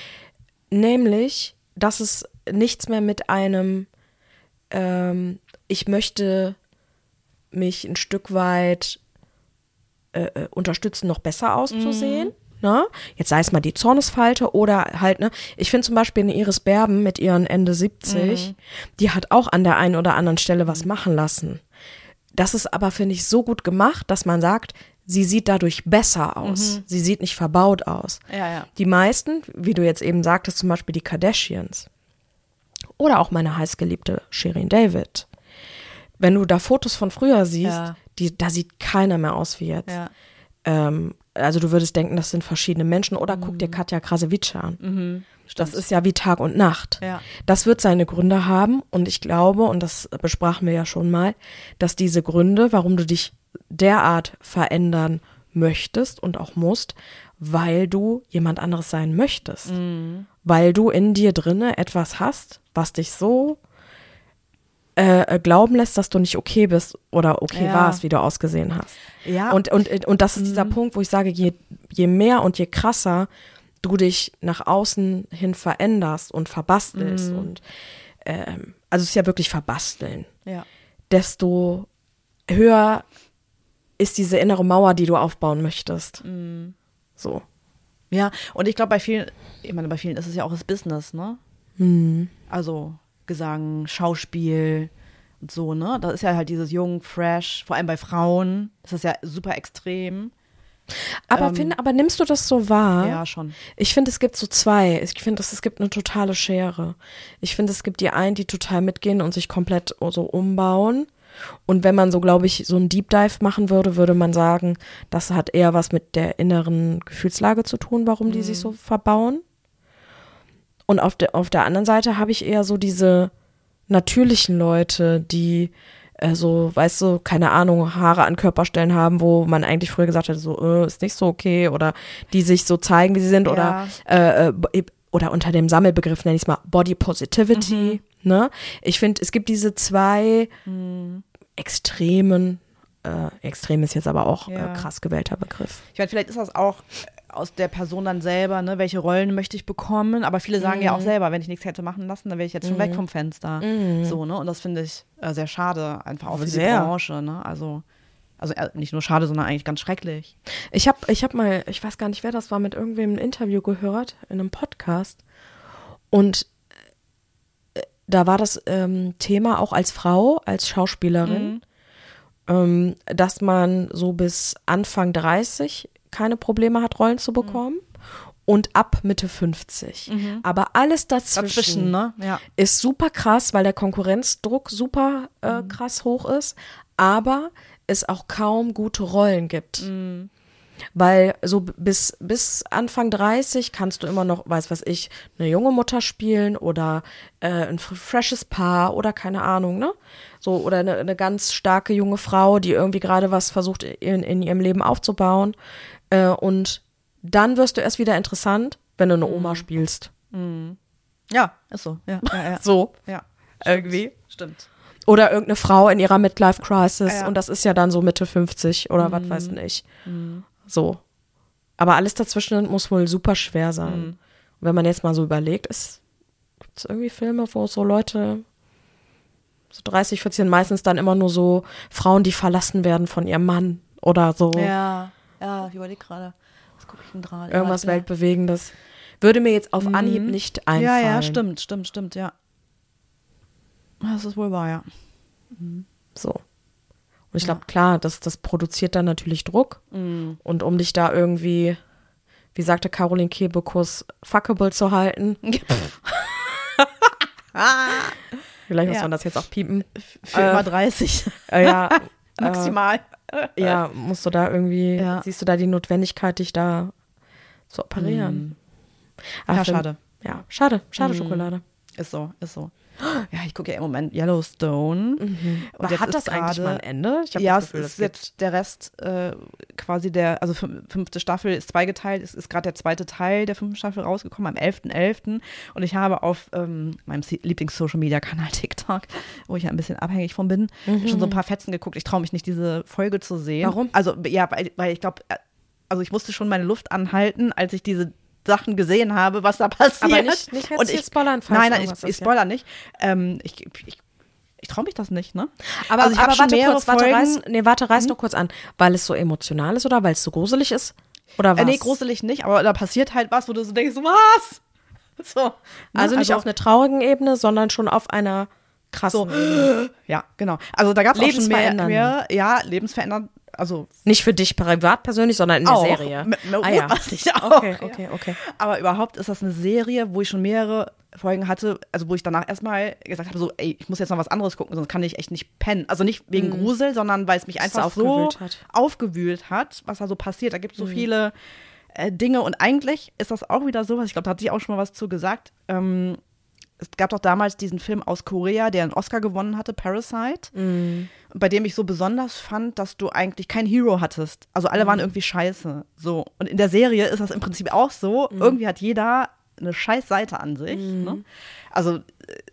Nämlich, dass es nichts mehr mit einem ich möchte mich ein Stück weit unterstützen, noch besser auszusehen. Ne? Jetzt sei es mal die Zornesfalte oder halt, ne, ich finde zum Beispiel eine Iris Berben mit ihren Ende 70, die hat auch an der einen oder anderen Stelle was machen lassen. Das ist aber, finde ich, so gut gemacht, dass man sagt, sie sieht dadurch besser aus. Sie sieht nicht verbaut aus. Ja. Die meisten, wie du jetzt eben sagtest, zum Beispiel die Kardashians oder auch meine heißgeliebte Shirin David, wenn du da Fotos von früher siehst, da sieht keiner mehr aus wie jetzt. Ja. also du würdest denken, das sind verschiedene Menschen. Oder guck dir Katja Krasewitsche an. Das ist ja wie Tag und Nacht. Ja. Das wird seine Gründe haben und ich glaube, und das besprachen wir ja schon mal, dass diese Gründe, warum du dich derart verändern möchtest und auch musst, weil du jemand anderes sein möchtest. Weil du in dir drinne etwas hast, was dich so glauben lässt, dass du nicht okay bist oder okay warst, wie du ausgesehen hast. Ja. Und das ist dieser Punkt, wo ich sage, je mehr und je krasser du dich nach außen hin veränderst und verbastelst und also es ist ja wirklich verbasteln, desto höher ist diese innere Mauer, die du aufbauen möchtest. So. Ja, und ich glaube, bei vielen ist es ja auch das Business, ne? Also Gesang, Schauspiel und so, ne? Das ist ja halt dieses jung, fresh, vor allem bei Frauen, das ist ja super extrem. Aber nimmst du das so wahr? Ja, schon. Ich finde, es gibt so zwei. Ich finde, es gibt eine totale Schere. Ich finde, es gibt die einen, die total mitgehen und sich komplett so umbauen. Und wenn man so, glaube ich, so einen Deep Dive machen würde, würde man sagen, das hat eher was mit der inneren Gefühlslage zu tun, warum die sich so verbauen. Und auf der anderen Seite habe ich eher so diese natürlichen Leute, die so, weißt du, keine Ahnung, Haare an Körperstellen haben, wo man eigentlich früher gesagt hätte, so, ist nicht so okay, oder die sich so zeigen, wie sie sind, oder unter dem Sammelbegriff nenne ich es mal Body Positivity, ne? Ich finde, es gibt diese zwei Extremen, extrem ist jetzt aber auch krass gewählter Begriff. Ich meine, vielleicht ist das auch aus der Person dann selber, ne, welche Rollen möchte ich bekommen, aber viele sagen ja auch selber, wenn ich nichts hätte machen lassen, dann wäre ich jetzt schon weg vom Fenster, so, ne, und das finde ich sehr schade, einfach auch für die Branche, ne, also nicht nur schade, sondern eigentlich ganz schrecklich. Ich hab mal, ich weiß gar nicht, wer das war, mit irgendwem ein Interview gehört, in einem Podcast, und da war das Thema auch als Frau, als Schauspielerin, dass man so bis Anfang 30 keine Probleme hat, Rollen zu bekommen und ab Mitte 50. Aber alles dazwischen ne? Ja. ist super krass, weil der Konkurrenzdruck super krass hoch ist, aber es auch kaum gute Rollen gibt. Weil so bis Anfang 30 kannst du immer noch, weiß was ich, eine junge Mutter spielen oder ein freshes Paar oder keine Ahnung, ne? So, oder eine ganz starke junge Frau, die irgendwie gerade was versucht in ihrem Leben aufzubauen. Und dann wirst du erst wieder interessant, wenn du eine Oma spielst. Ja, ist so. Ja. So. Ja. Irgendwie. Stimmt. Oder irgendeine Frau in ihrer Midlife-Crisis und das ist ja dann so Mitte 50 oder was weiß ich. So. Aber alles dazwischen muss wohl super schwer sein. Und wenn man jetzt mal so überlegt, gibt es irgendwie Filme, wo so Leute so 30, 40 sind meistens dann immer nur so Frauen, die verlassen werden von ihrem Mann oder so. Ja, ich überlege gerade. Was gucke ich denn gerade? Irgendwas Weltbewegendes. Würde mir jetzt auf Anhieb nicht einfallen. Ja, stimmt, ja. Das ist wohl wahr, ja. So. Und ich glaube, klar, das produziert dann natürlich Druck. Und um dich da irgendwie, wie sagte Caroline Kebekus, fuckable zu halten. Vielleicht muss man das jetzt auch piepen. Für immer 30. Ja. Maximal. Ja, musst du da irgendwie, siehst du da die Notwendigkeit, dich da zu operieren? Ja, schade. Ja, schade Schokolade. Ist so. Ja, ich gucke ja im Moment Yellowstone. Und jetzt hat das eigentlich mal ein Ende? Ich ja, das Gefühl, es ist jetzt der Rest quasi also 5. Staffel ist zweigeteilt. Es ist gerade der zweite Teil der 5. Staffel rausgekommen, am 11.11. Und ich habe auf meinem Lieblings-Social-Media-Kanal TikTok, wo ich ja ein bisschen abhängig von bin, schon so ein paar Fetzen geguckt. Ich traue mich nicht, diese Folge zu sehen. Warum? Also, ja, weil ich glaube, also ich musste schon meine Luft anhalten, als ich diese Sachen gesehen habe, was da passiert. Aber nicht jetzt hier spoilern. Nein, ich spoilere nicht. Ich traue mich das nicht, ne? Aber, also ich habe schon mehrere Folgen. Reiß noch kurz an. Weil es so emotional ist oder weil es so gruselig ist? Oder was? Nee, gruselig nicht, aber da passiert halt was, wo du so denkst, was? So. Ne? Also nicht auf einer traurigen Ebene, sondern schon auf einer krassen Ebene. Ja, genau. Also da gab es auch schon mehr lebensverändernd. Also nicht für dich privat persönlich, sondern in der Serie. Was ich auch. Okay. Aber überhaupt ist das eine Serie, wo ich schon mehrere Folgen hatte, also wo ich danach erstmal gesagt habe, so, ey, ich muss jetzt noch was anderes gucken, sonst kann ich echt nicht pennen. Also nicht wegen Grusel, sondern weil es mich einfach so aufgewühlt hat, was da so passiert. Da gibt es so viele Dinge und eigentlich ist das auch wieder sowas, ich glaube, da hat sie auch schon mal was zu gesagt. Es gab doch damals diesen Film aus Korea, der einen Oscar gewonnen hatte, Parasite, bei dem ich so besonders fand, dass du eigentlich kein Hero hattest. Also alle waren irgendwie scheiße. So. Und in der Serie ist das im Prinzip auch so. Irgendwie hat jeder eine scheiß Seite an sich. Ne? Also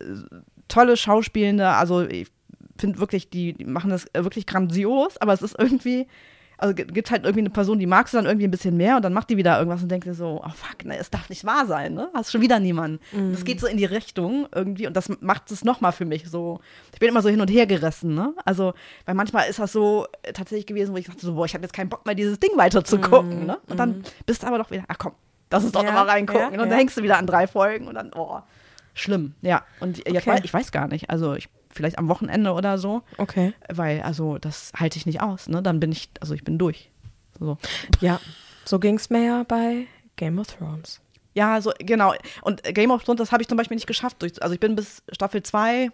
tolle Schauspielende, also ich finde wirklich, die machen das wirklich grandios, aber es ist irgendwie, also gibt halt irgendwie eine Person, die magst du dann irgendwie ein bisschen mehr und dann macht die wieder irgendwas und denkt dir so, oh fuck, ne, es darf nicht wahr sein, ne? Hast schon wieder niemanden. Das geht so in die Richtung irgendwie und das macht es nochmal für mich so. Ich bin immer so hin und her gerissen, ne? Also, weil manchmal ist das so tatsächlich gewesen, wo ich dachte so, boah, ich habe jetzt keinen Bock mehr, dieses Ding weiter zu gucken, ne? Und dann bist du aber doch wieder, ach komm, lass uns doch nochmal reingucken. Und dann hängst du wieder an 3 Folgen und dann, oh, schlimm. Ja, und ich weiß gar nicht, also vielleicht am Wochenende oder so. Okay. Weil, also, das halte ich nicht aus, ne? Dann bin ich durch. So. Ja, so ging es mir ja bei Game of Thrones. Ja, so, genau. Und Game of Thrones, das habe ich zum Beispiel nicht geschafft. Also ich bin bis Staffel 2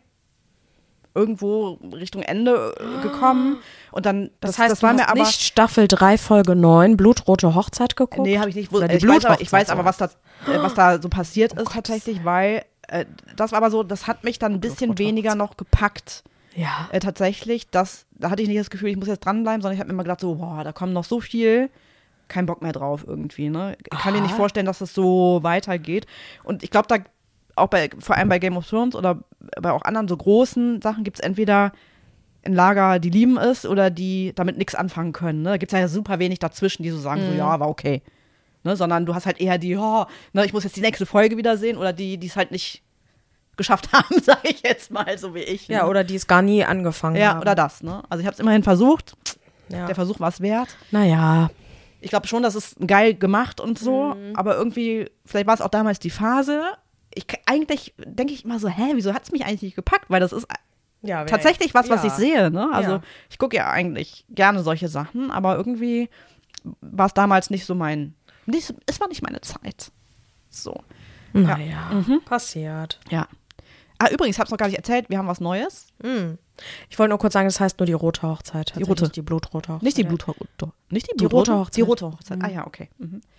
irgendwo Richtung Ende gekommen. Und dann, das heißt, das war du mir hast aber nicht Staffel 3, Folge 9, Blutrote Hochzeit geguckt? Nee, habe ich nicht. Ich weiß aber, was da so passiert ist tatsächlich, weil das war aber so, das hat mich dann ein bisschen weniger noch gepackt. Ja. Tatsächlich, da hatte ich nicht das Gefühl, ich muss jetzt dranbleiben, sondern ich habe mir immer gedacht, so, boah, da kommt noch so viel, kein Bock mehr drauf irgendwie, ne? Ich kann mir nicht vorstellen, dass das so weitergeht. Und ich glaube, da auch vor allem bei Game of Thrones oder bei auch anderen so großen Sachen gibt es entweder ein Lager, die lieben es oder die damit nichts anfangen können. Ne? Da gibt es ja super wenig dazwischen, die so sagen, so ja, war okay. Ne? Sondern du hast halt eher die, ne, ich muss jetzt die nächste Folge wieder sehen oder die es halt nicht geschafft haben, sage ich jetzt mal, so wie ich. Ne? Ja, oder die es gar nie angefangen haben. Ja, oder das. Ne? Also ich habe es immerhin versucht. Ja. Der Versuch war es wert. Naja. Ich glaube schon, das ist geil gemacht und so, aber irgendwie, vielleicht war es auch damals die Phase. Eigentlich denke ich immer so, wieso hat es mich eigentlich nicht gepackt? Weil das ist tatsächlich was ich sehe. Ne? Also ich gucke ja eigentlich gerne solche Sachen, aber irgendwie war es damals nicht so es war nicht meine Zeit. So. Naja, passiert. Ja. Übrigens, ich habe es noch gar nicht erzählt, wir haben was Neues. Ich wollte nur kurz sagen, das heißt nur die rote Hochzeit. Die rote. Die blutrote Hochzeit. Nicht die Blutrote. Nicht die rote Hochzeit. Die rote Hochzeit. Ah ja, okay.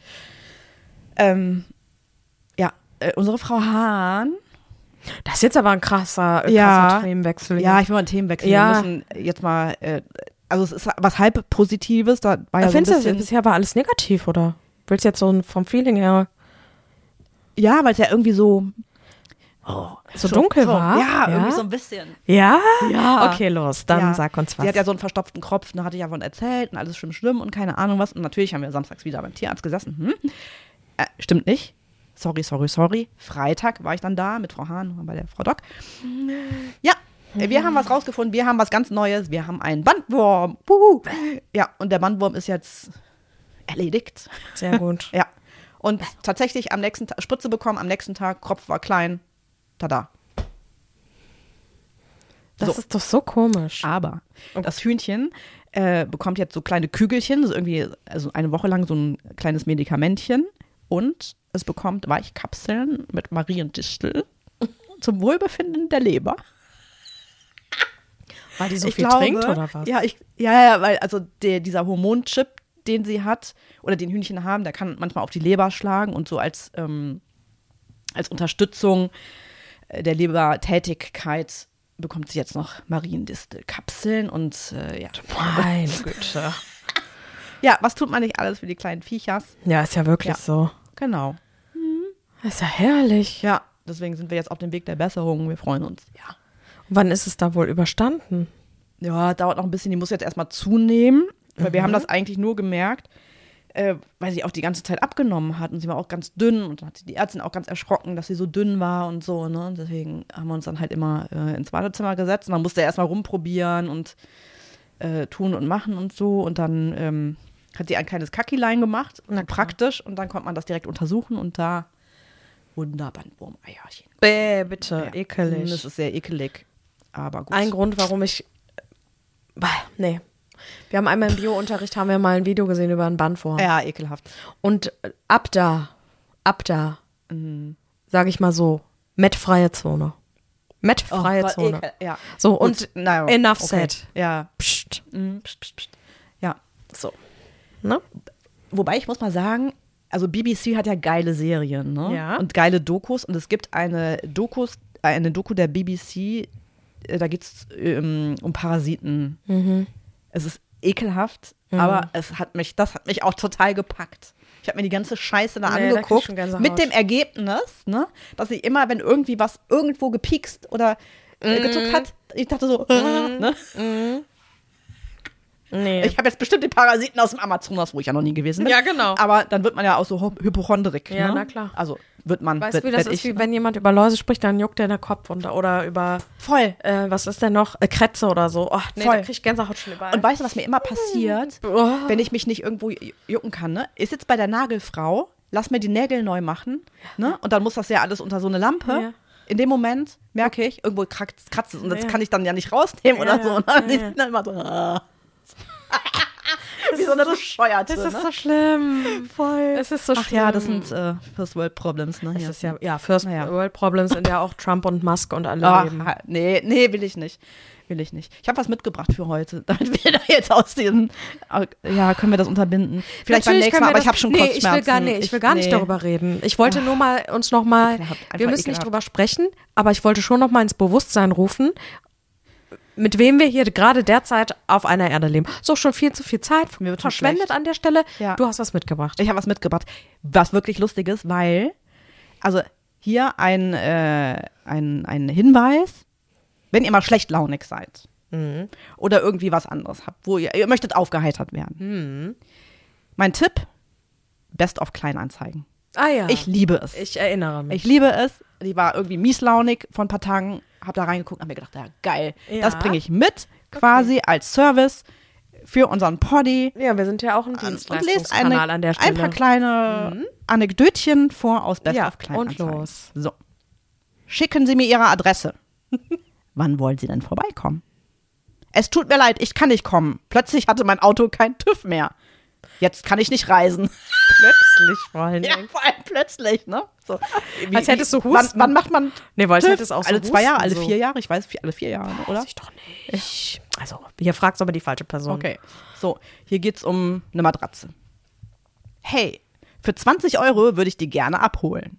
Unsere Frau Hahn. Das ist jetzt aber ein krasser Themenwechsel. Ja, ich will mal einen Themenwechsel. Ja. Wir müssen jetzt mal, also es ist was halb Positives. Da war ja so ein bisschen, bisher war alles negativ, oder? Willst du jetzt so vom Feeling her? Ja, weil es ja irgendwie so dunkel war? Ja, irgendwie so ein bisschen. Ja? Ja. Okay, los, dann sag uns was. Sie hat ja so einen verstopften Kopf, da hatte ich ja von erzählt und alles schlimm und keine Ahnung was. Und natürlich haben wir samstags wieder beim Tierarzt gesessen. Stimmt nicht. Sorry. Freitag war ich dann da mit Frau Hahn bei der Frau Doc. Ja, wir haben was rausgefunden. Wir haben was ganz Neues. Wir haben einen Bandwurm. Ja, und der Bandwurm ist jetzt erledigt. Sehr gut. Ja. Und tatsächlich am nächsten Tag Spritze bekommen, am nächsten Tag, Kropf war klein. Tada. Das ist doch so komisch. Aber das Hühnchen bekommt jetzt so kleine Kügelchen, so irgendwie, also eine Woche lang so ein kleines Medikamentchen. Und es bekommt Weichkapseln mit Mariendistel zum Wohlbefinden der Leber. Weil die so viel trinkt, oder was? Ja, weil also dieser Hormonchip, den sie hat oder den Hühnchen haben, der kann manchmal auf die Leber schlagen und so als Unterstützung der Lebertätigkeit bekommt sie jetzt noch Mariendistelkapseln und Meine Güte. Ja, was tut man nicht alles für die kleinen Viechers? Ja, ist ja wirklich so. Genau. Ist ja herrlich. Ja, deswegen sind wir jetzt auf dem Weg der Besserung. Wir freuen uns. Ja. Wann ist es da wohl überstanden? Ja, dauert noch ein bisschen. Die muss jetzt erstmal zunehmen. Weil wir haben das eigentlich nur gemerkt, weil sie auch die ganze Zeit abgenommen hat. Und sie war auch ganz dünn. Und dann hat die Ärztin auch ganz erschrocken, dass sie so dünn war und so. Ne? Und deswegen haben wir uns dann halt immer ins Badezimmer gesetzt. Und dann musste er erstmal rumprobieren und tun und machen und so. Und dann hat sie ein kleines Kackilein gemacht. Praktisch. Und dann konnte man das direkt untersuchen. Und da Wunderbandwurm-Eierchen. Bitte, ekelig. Das ist sehr ekelig. Aber gut. Ein Grund, warum ich nee. Wir haben einmal im Bio-Unterricht haben wir mal ein Video gesehen über einen Bandwurm. Ja, ekelhaft. Und ab da, sage ich mal so, Mettfreie Zone. Mettfreie Zone. Ja. So, Gut, und naja, enough okay. said. Ja. Psst. Psst, psst, psst. Ja, so. Ne? Wobei ich muss mal sagen, also BBC hat ja geile Serien, ne? Ja. Und geile Dokus. Und es gibt eine Doku der BBC, da geht es um Parasiten. Es ist ekelhaft, aber das hat mich auch total gepackt. Ich habe mir die ganze Scheiße da Nee, da krieg ich angeguckt, schon Gänsehaut. mit dem Ergebnis, ne, dass ich immer, wenn irgendwie was irgendwo gepiekst oder gezuckt hat, ich dachte so, ne? Nee. Ich habe jetzt bestimmt die Parasiten aus dem Amazonas, wo ich ja noch nie gewesen bin. Ja, genau. Aber dann wird man ja auch so Hypochondrik. Ja, ne? na klar. Also wird man. Weißt du, wie das ist, wie wenn jemand über Läuse spricht, dann juckt der Kopf oder über, Voll. was ist denn noch? Krätze oder so. Ach, nee, Voll. da krieg ich Gänsehaut schon überall. Und weißt du, was mir immer passiert, wenn ich mich nicht irgendwo jucken kann, ne? Ist jetzt bei der Nagelfrau, lass mir die Nägel neu machen, ne? Und dann muss das ja alles unter so eine Lampe. Ja. In dem Moment merke ich, irgendwo kratzt es und das Ja. kann ich dann ja nicht rausnehmen oder Ja, so. Und ja, dann, ich bin dann immer so, wie so eine Bescheuerte. das ist ne? so schlimm. Voll. Es ist so Ach schlimm. ja, das sind First World Problems, ne? Das hier. ist ja, First Naja. World Problems sind ja auch Trump und Musk und alle Ach, leben. nee, will ich nicht. Ich habe was mitgebracht für heute, damit wir da jetzt aus diesem, ja, können wir das unterbinden. Vielleicht beim Natürlich nächsten können Mal, wir aber das- ich habe schon nee, Kopfschmerzen. ich will gar nicht darüber reden. Ich wollte nur mal wir müssen Einfach nicht ekelhaft. drüber sprechen, aber ich wollte schon noch mal ins Bewusstsein rufen, mit wem wir hier gerade derzeit auf einer Erde leben. So, schon viel zu viel Zeit Mir wird schon verschwendet schlecht. an der Stelle. Ja. Du hast was mitgebracht. Ich habe was mitgebracht, was wirklich lustig ist, weil, also hier ein Hinweis, wenn ihr mal schlecht launig seid oder irgendwie was anderes habt, wo ihr möchtet aufgeheitert werden. Mein Tipp, Best of Kleinanzeigen. Ah ja, Ich liebe es. ich erinnere mich. Ich liebe es. Die war irgendwie mieslaunig vor ein paar Tagen, hab da reingeguckt und hab mir gedacht, ja geil, Ja. das bringe ich mit, quasi als Service für unseren Poddy. Ja, wir sind ja auch ein Und lese Dienstleistungskanal an der Stelle. ein paar kleine Anekdötchen vor aus Best Ja, of Kleinanzeigen. und los. So. Schicken Sie mir Ihre Adresse. Wann wollen Sie denn vorbeikommen? Es tut mir leid, ich kann nicht kommen. Plötzlich hatte mein Auto keinen TÜV mehr. Jetzt kann ich nicht reisen. Plötzlich vor allen Ja, Dingen. vor allem plötzlich, ne? So. Als hättest du Husten. Wann macht man Nee, weil ich TÜV? hätte es auch so alle 2 Jahre, Husten alle so. 4 Jahre? Ich weiß, alle 4 Jahre, ne, oder? Weiß ich doch nicht. Also, hier fragst du aber die falsche Person. Okay. So, hier geht's um eine Matratze. Hey, für 20 € würde ich die gerne abholen.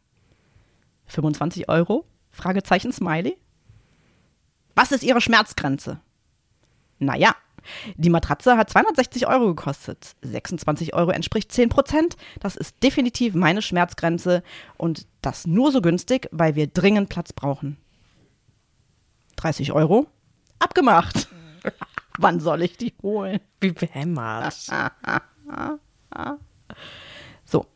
25 €? Fragezeichen Smiley. Was ist Ihre Schmerzgrenze? Naja, die Matratze hat 260 € gekostet. 26 € entspricht 10%. Das ist definitiv meine Schmerzgrenze und das nur so günstig, weil wir dringend Platz brauchen. 30 €? Abgemacht. Wann soll ich die holen? Wie behämmert. So.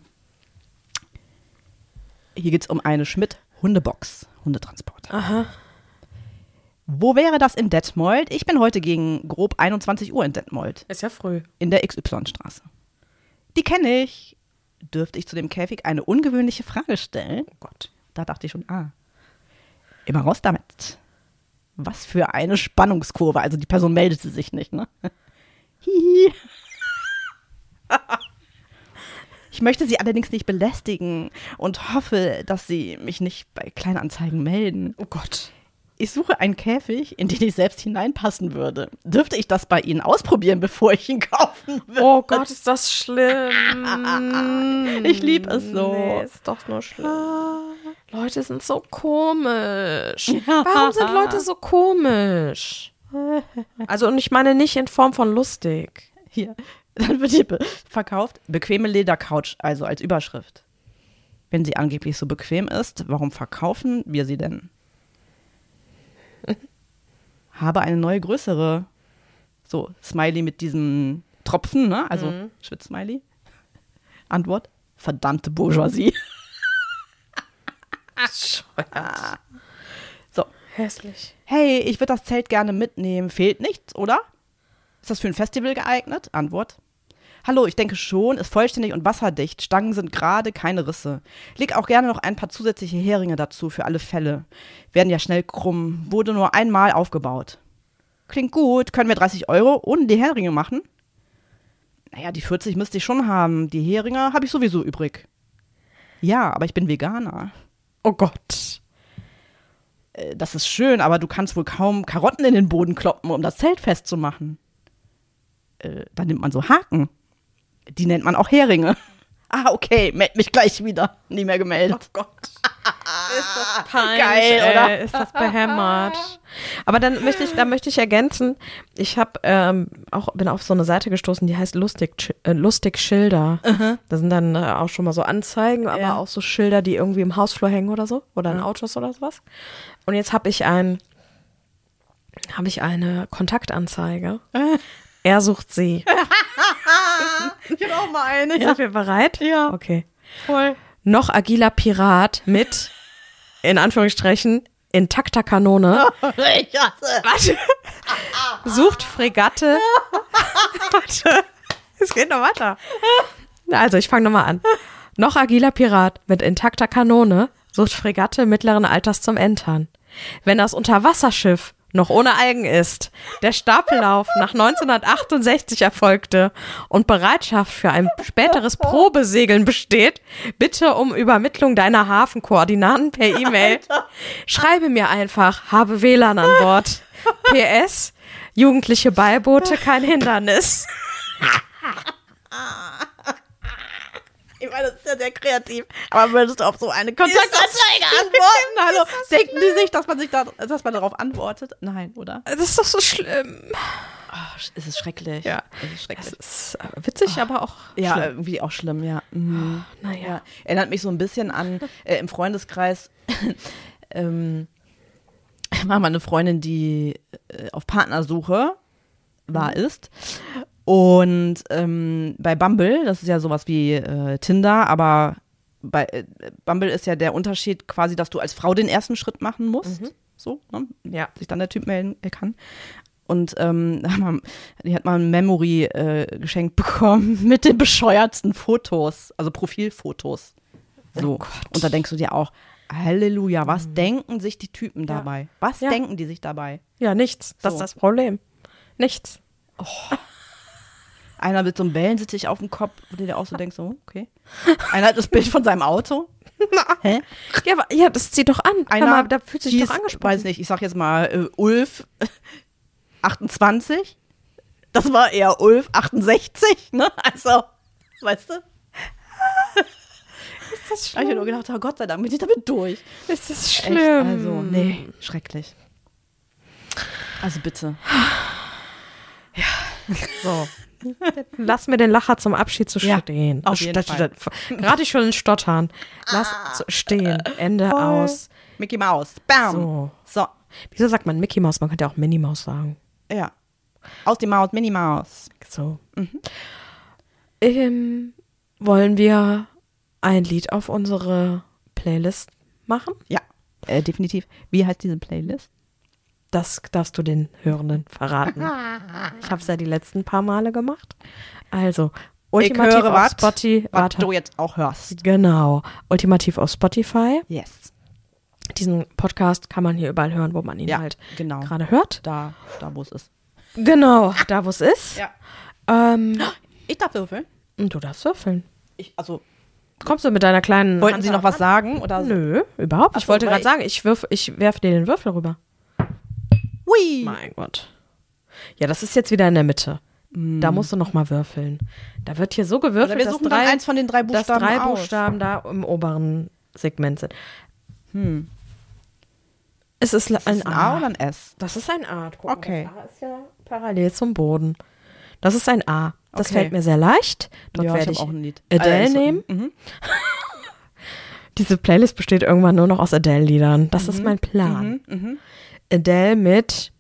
Hier geht es um eine Schmidt-Hundebox. Hundetransport. Aha. Wo wäre das in Detmold? Ich bin heute gegen grob 21 Uhr in Detmold. Ist ja früh. In der XY-Straße. Die kenne ich. Dürfte ich zu dem Käfig eine ungewöhnliche Frage stellen? Oh Gott. Da dachte ich schon, immer raus damit. Was für eine Spannungskurve. Also die Person meldete sich nicht, ne? Hihi. Ich möchte Sie allerdings nicht belästigen und hoffe, dass Sie mich nicht bei Kleinanzeigen melden. Oh Gott. Ich suche einen Käfig, in den ich selbst hineinpassen würde. Dürfte ich das bei Ihnen ausprobieren, bevor ich ihn kaufen würde? Oh Gott, ist das schlimm. Ich liebe es so. Nee, ist doch nur schlimm. Leute sind so komisch. Warum sind Leute so komisch? Also, und ich meine nicht in Form von lustig. Hier, dann wird hier verkauft. Bequeme Ledercouch, also als Überschrift. Wenn sie angeblich so bequem ist, warum verkaufen wir sie denn? Habe eine neue, größere. So, Smiley mit diesem Tropfen, ne? Also Schwitz-Smiley. Antwort: verdammte Bourgeoisie. So. Hässlich. Hey, ich würde das Zelt gerne mitnehmen. Fehlt nichts, oder? Ist das für ein Festival geeignet? Antwort: Hallo, ich denke schon, ist vollständig und wasserdicht. Stangen sind gerade, keine Risse. Leg auch gerne noch ein paar zusätzliche Heringe dazu, für alle Fälle. Werden ja schnell krumm. Wurde nur einmal aufgebaut. Klingt gut. Können wir 30 € ohne die Heringe machen? Naja, die 40 müsste ich schon haben. Die Heringe habe ich sowieso übrig. Ja, aber ich bin Veganer. Oh Gott. das ist schön, aber du kannst wohl kaum Karotten in den Boden kloppen, um das Zelt festzumachen. Dann nimmt man so Haken. Die nennt man auch Heringe. Ah, okay, meld mich gleich wieder. Nie mehr gemeldet. Oh Gott. Ist das peinlich, Geil, oder? Ist das behämmert. Aber dann möchte ich ergänzen, ich bin auf so eine Seite gestoßen, die heißt Lustig Schilder. Da sind dann auch schon mal so Anzeigen, aber auch so Schilder, die irgendwie im Hausflur hängen oder so, oder in Autos oder sowas. Und jetzt habe ich eine Kontaktanzeige. Er sucht sie. Ich habe auch mal eine. Sind wir bereit? Ja. Okay. Voll. Noch agiler Pirat mit, in Anführungsstrichen, intakter Kanone. Ich hasse. Warte. Sucht Fregatte. Warte. Es geht noch weiter. Also, ich fange nochmal an. Noch agiler Pirat mit intakter Kanone sucht Fregatte mittleren Alters zum Entern. Wenn das Unterwasserschiff noch ohne Algen ist, der Stapellauf nach 1968 erfolgte und Bereitschaft für ein späteres Probesegeln besteht, bitte um Übermittlung deiner Hafenkoordinaten per E-Mail. Schreibe mir einfach, habe WLAN an Bord. PS, jugendliche Beiboote kein Hindernis. Ich meine, das ist ja sehr kreativ. Aber würdest du auf so eine Kontaktanzeige antworten? Hallo, denken die sich, dass man darauf antwortet? Nein, oder? Das ist doch so schlimm. Oh, es ist schrecklich. Ja. Es ist schrecklich. Es ist witzig, aber auch Ja, schlimm. irgendwie auch schlimm, ja. Mhm. Naja. Ja. Erinnert mich so ein bisschen an, im Freundeskreis war mal eine Freundin, die auf Partnersuche ist. Und bei Bumble, das ist ja sowas wie Tinder, aber bei Bumble ist ja der Unterschied quasi, dass du als Frau den ersten Schritt machen musst. So, ne? Ja. Sich dann der Typ melden kann. Und die hat mal ein Memory geschenkt bekommen mit den bescheuertsten Fotos, also Profilfotos. So. Oh Gott. Und da denkst du dir auch, Halleluja, was denken sich die Typen dabei? Was denken die sich dabei? Ja, nichts. Das So. ist das Problem. Nichts. Einer mit so einem Wellensittich auf dem Kopf, wo du dir auch so denkst, so, okay. Einer hat das Bild von seinem Auto. Hä? Ja, aber, ja, das zieht doch an. Einer, Hör mal, da fühlt sich hieß, doch angesprochen. weiß nicht, ich sag jetzt mal Ulf 28. Das war eher Ulf 68, ne? Also, weißt du? Ist das Da hab ich mir nur gedacht, oh Gott sei Dank bin ich damit durch. Ist das Echt, schlimm? also, nee, schrecklich. Also bitte. So. Lass mir den Lacher zum Abschied zu Ja, stehen. auf jeden Fall. Gerade schon stottern. Lass stehen. Ende aus. Mickey Mouse. Bam. So. So. Wieso sagt man Mickey Mouse? Man könnte ja auch Minnie Maus sagen. Ja. Aus die Maus, Minnie Maus. So. Wollen wir ein Lied auf unsere Playlist machen? Ja, definitiv. Wie heißt diese Playlist? Das darfst du den Hörenden verraten. Ich habe es ja die letzten paar Male gemacht. Also, ultimativ höre auf was, Spotify. Was du jetzt auch hörst. Genau. Ultimativ auf Spotify. Yes. Diesen Podcast kann man hier überall hören, wo man ihn Ja, halt genau. gerade hört. Da wo es ist. Genau, da wo es ist. Ja. Und Ich darf würfeln. du darfst würfeln. Also, Kommst du mit deiner kleinen wollten Hand Sie noch was sagen? Oder so? Nö, überhaupt. Ach Ich so, wollte weil gerade sagen, ich werfe dir den Würfel rüber. Hui. Mein Gott. Ja, das ist jetzt wieder in der Mitte. Da musst du noch mal würfeln. Da wird hier so gewürfelt, Oder wir suchen dann eins von den drei dass Buchstaben drei aus. Buchstaben da im oberen Segment sind. Es ist ein A oder ein S? Das ist ein A. Guck mal, Okay. Das A ist ja parallel zum Boden. Das ist ein A. Das Okay. fällt mir sehr leicht. Dort Ja, werde ich ich hab auch ein Lied. Adele Also, nehmen. Diese Playlist besteht irgendwann nur noch aus Adele-Liedern. Das ist mein Plan. Adele mit.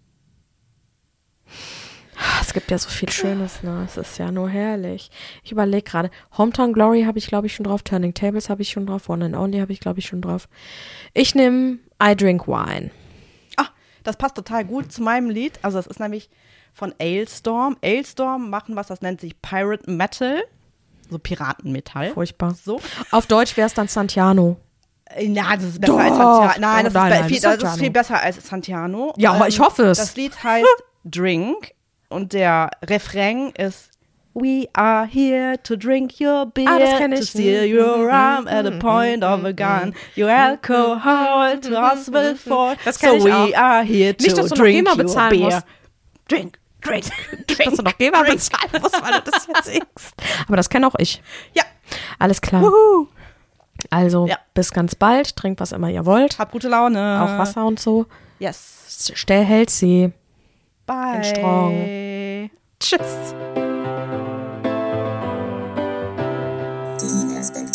Es gibt ja so viel Schönes, ne? Es ist ja nur herrlich. Ich überlege gerade. Hometown Glory habe ich, glaube ich, schon drauf. Turning Tables habe ich schon drauf. One and Only habe ich, glaube ich, schon drauf. Ich nehme I Drink Wine. Ah, das passt total gut zu meinem Lied. Also das ist nämlich von Alestorm. Alestorm machen was, das nennt sich Pirate Metal. So Piratenmetall. Furchtbar. So. Auf Deutsch wäre es dann Santiano. Ja, das ist besser Doch. als Santiano. Nein, das, Nein, ist, nein, viel, das ist das ist Santiano. viel besser als Ja, aber ich hoffe es. Das Lied heißt Drink und der Refrain ist We are here to drink your beer, das kenn to ich. steal your arm at the point of a gun, your alcohol to us will fall. Das kenn so ich we auch. are here Nicht, to dass du noch drink GEMA your bezahlen beer. musst. Drink. Dass du noch GEMA bezahlen musst, weil du das jetzt singst. Aber das kenne auch ich. Ja. Alles klar. Wuhu. Also, Ja. bis ganz bald. Trinkt, was immer ihr wollt. Habt gute Laune. Auch Wasser und so. Yes. Stay healthy. Bye. And strong. Tschüss. Die Perspektive.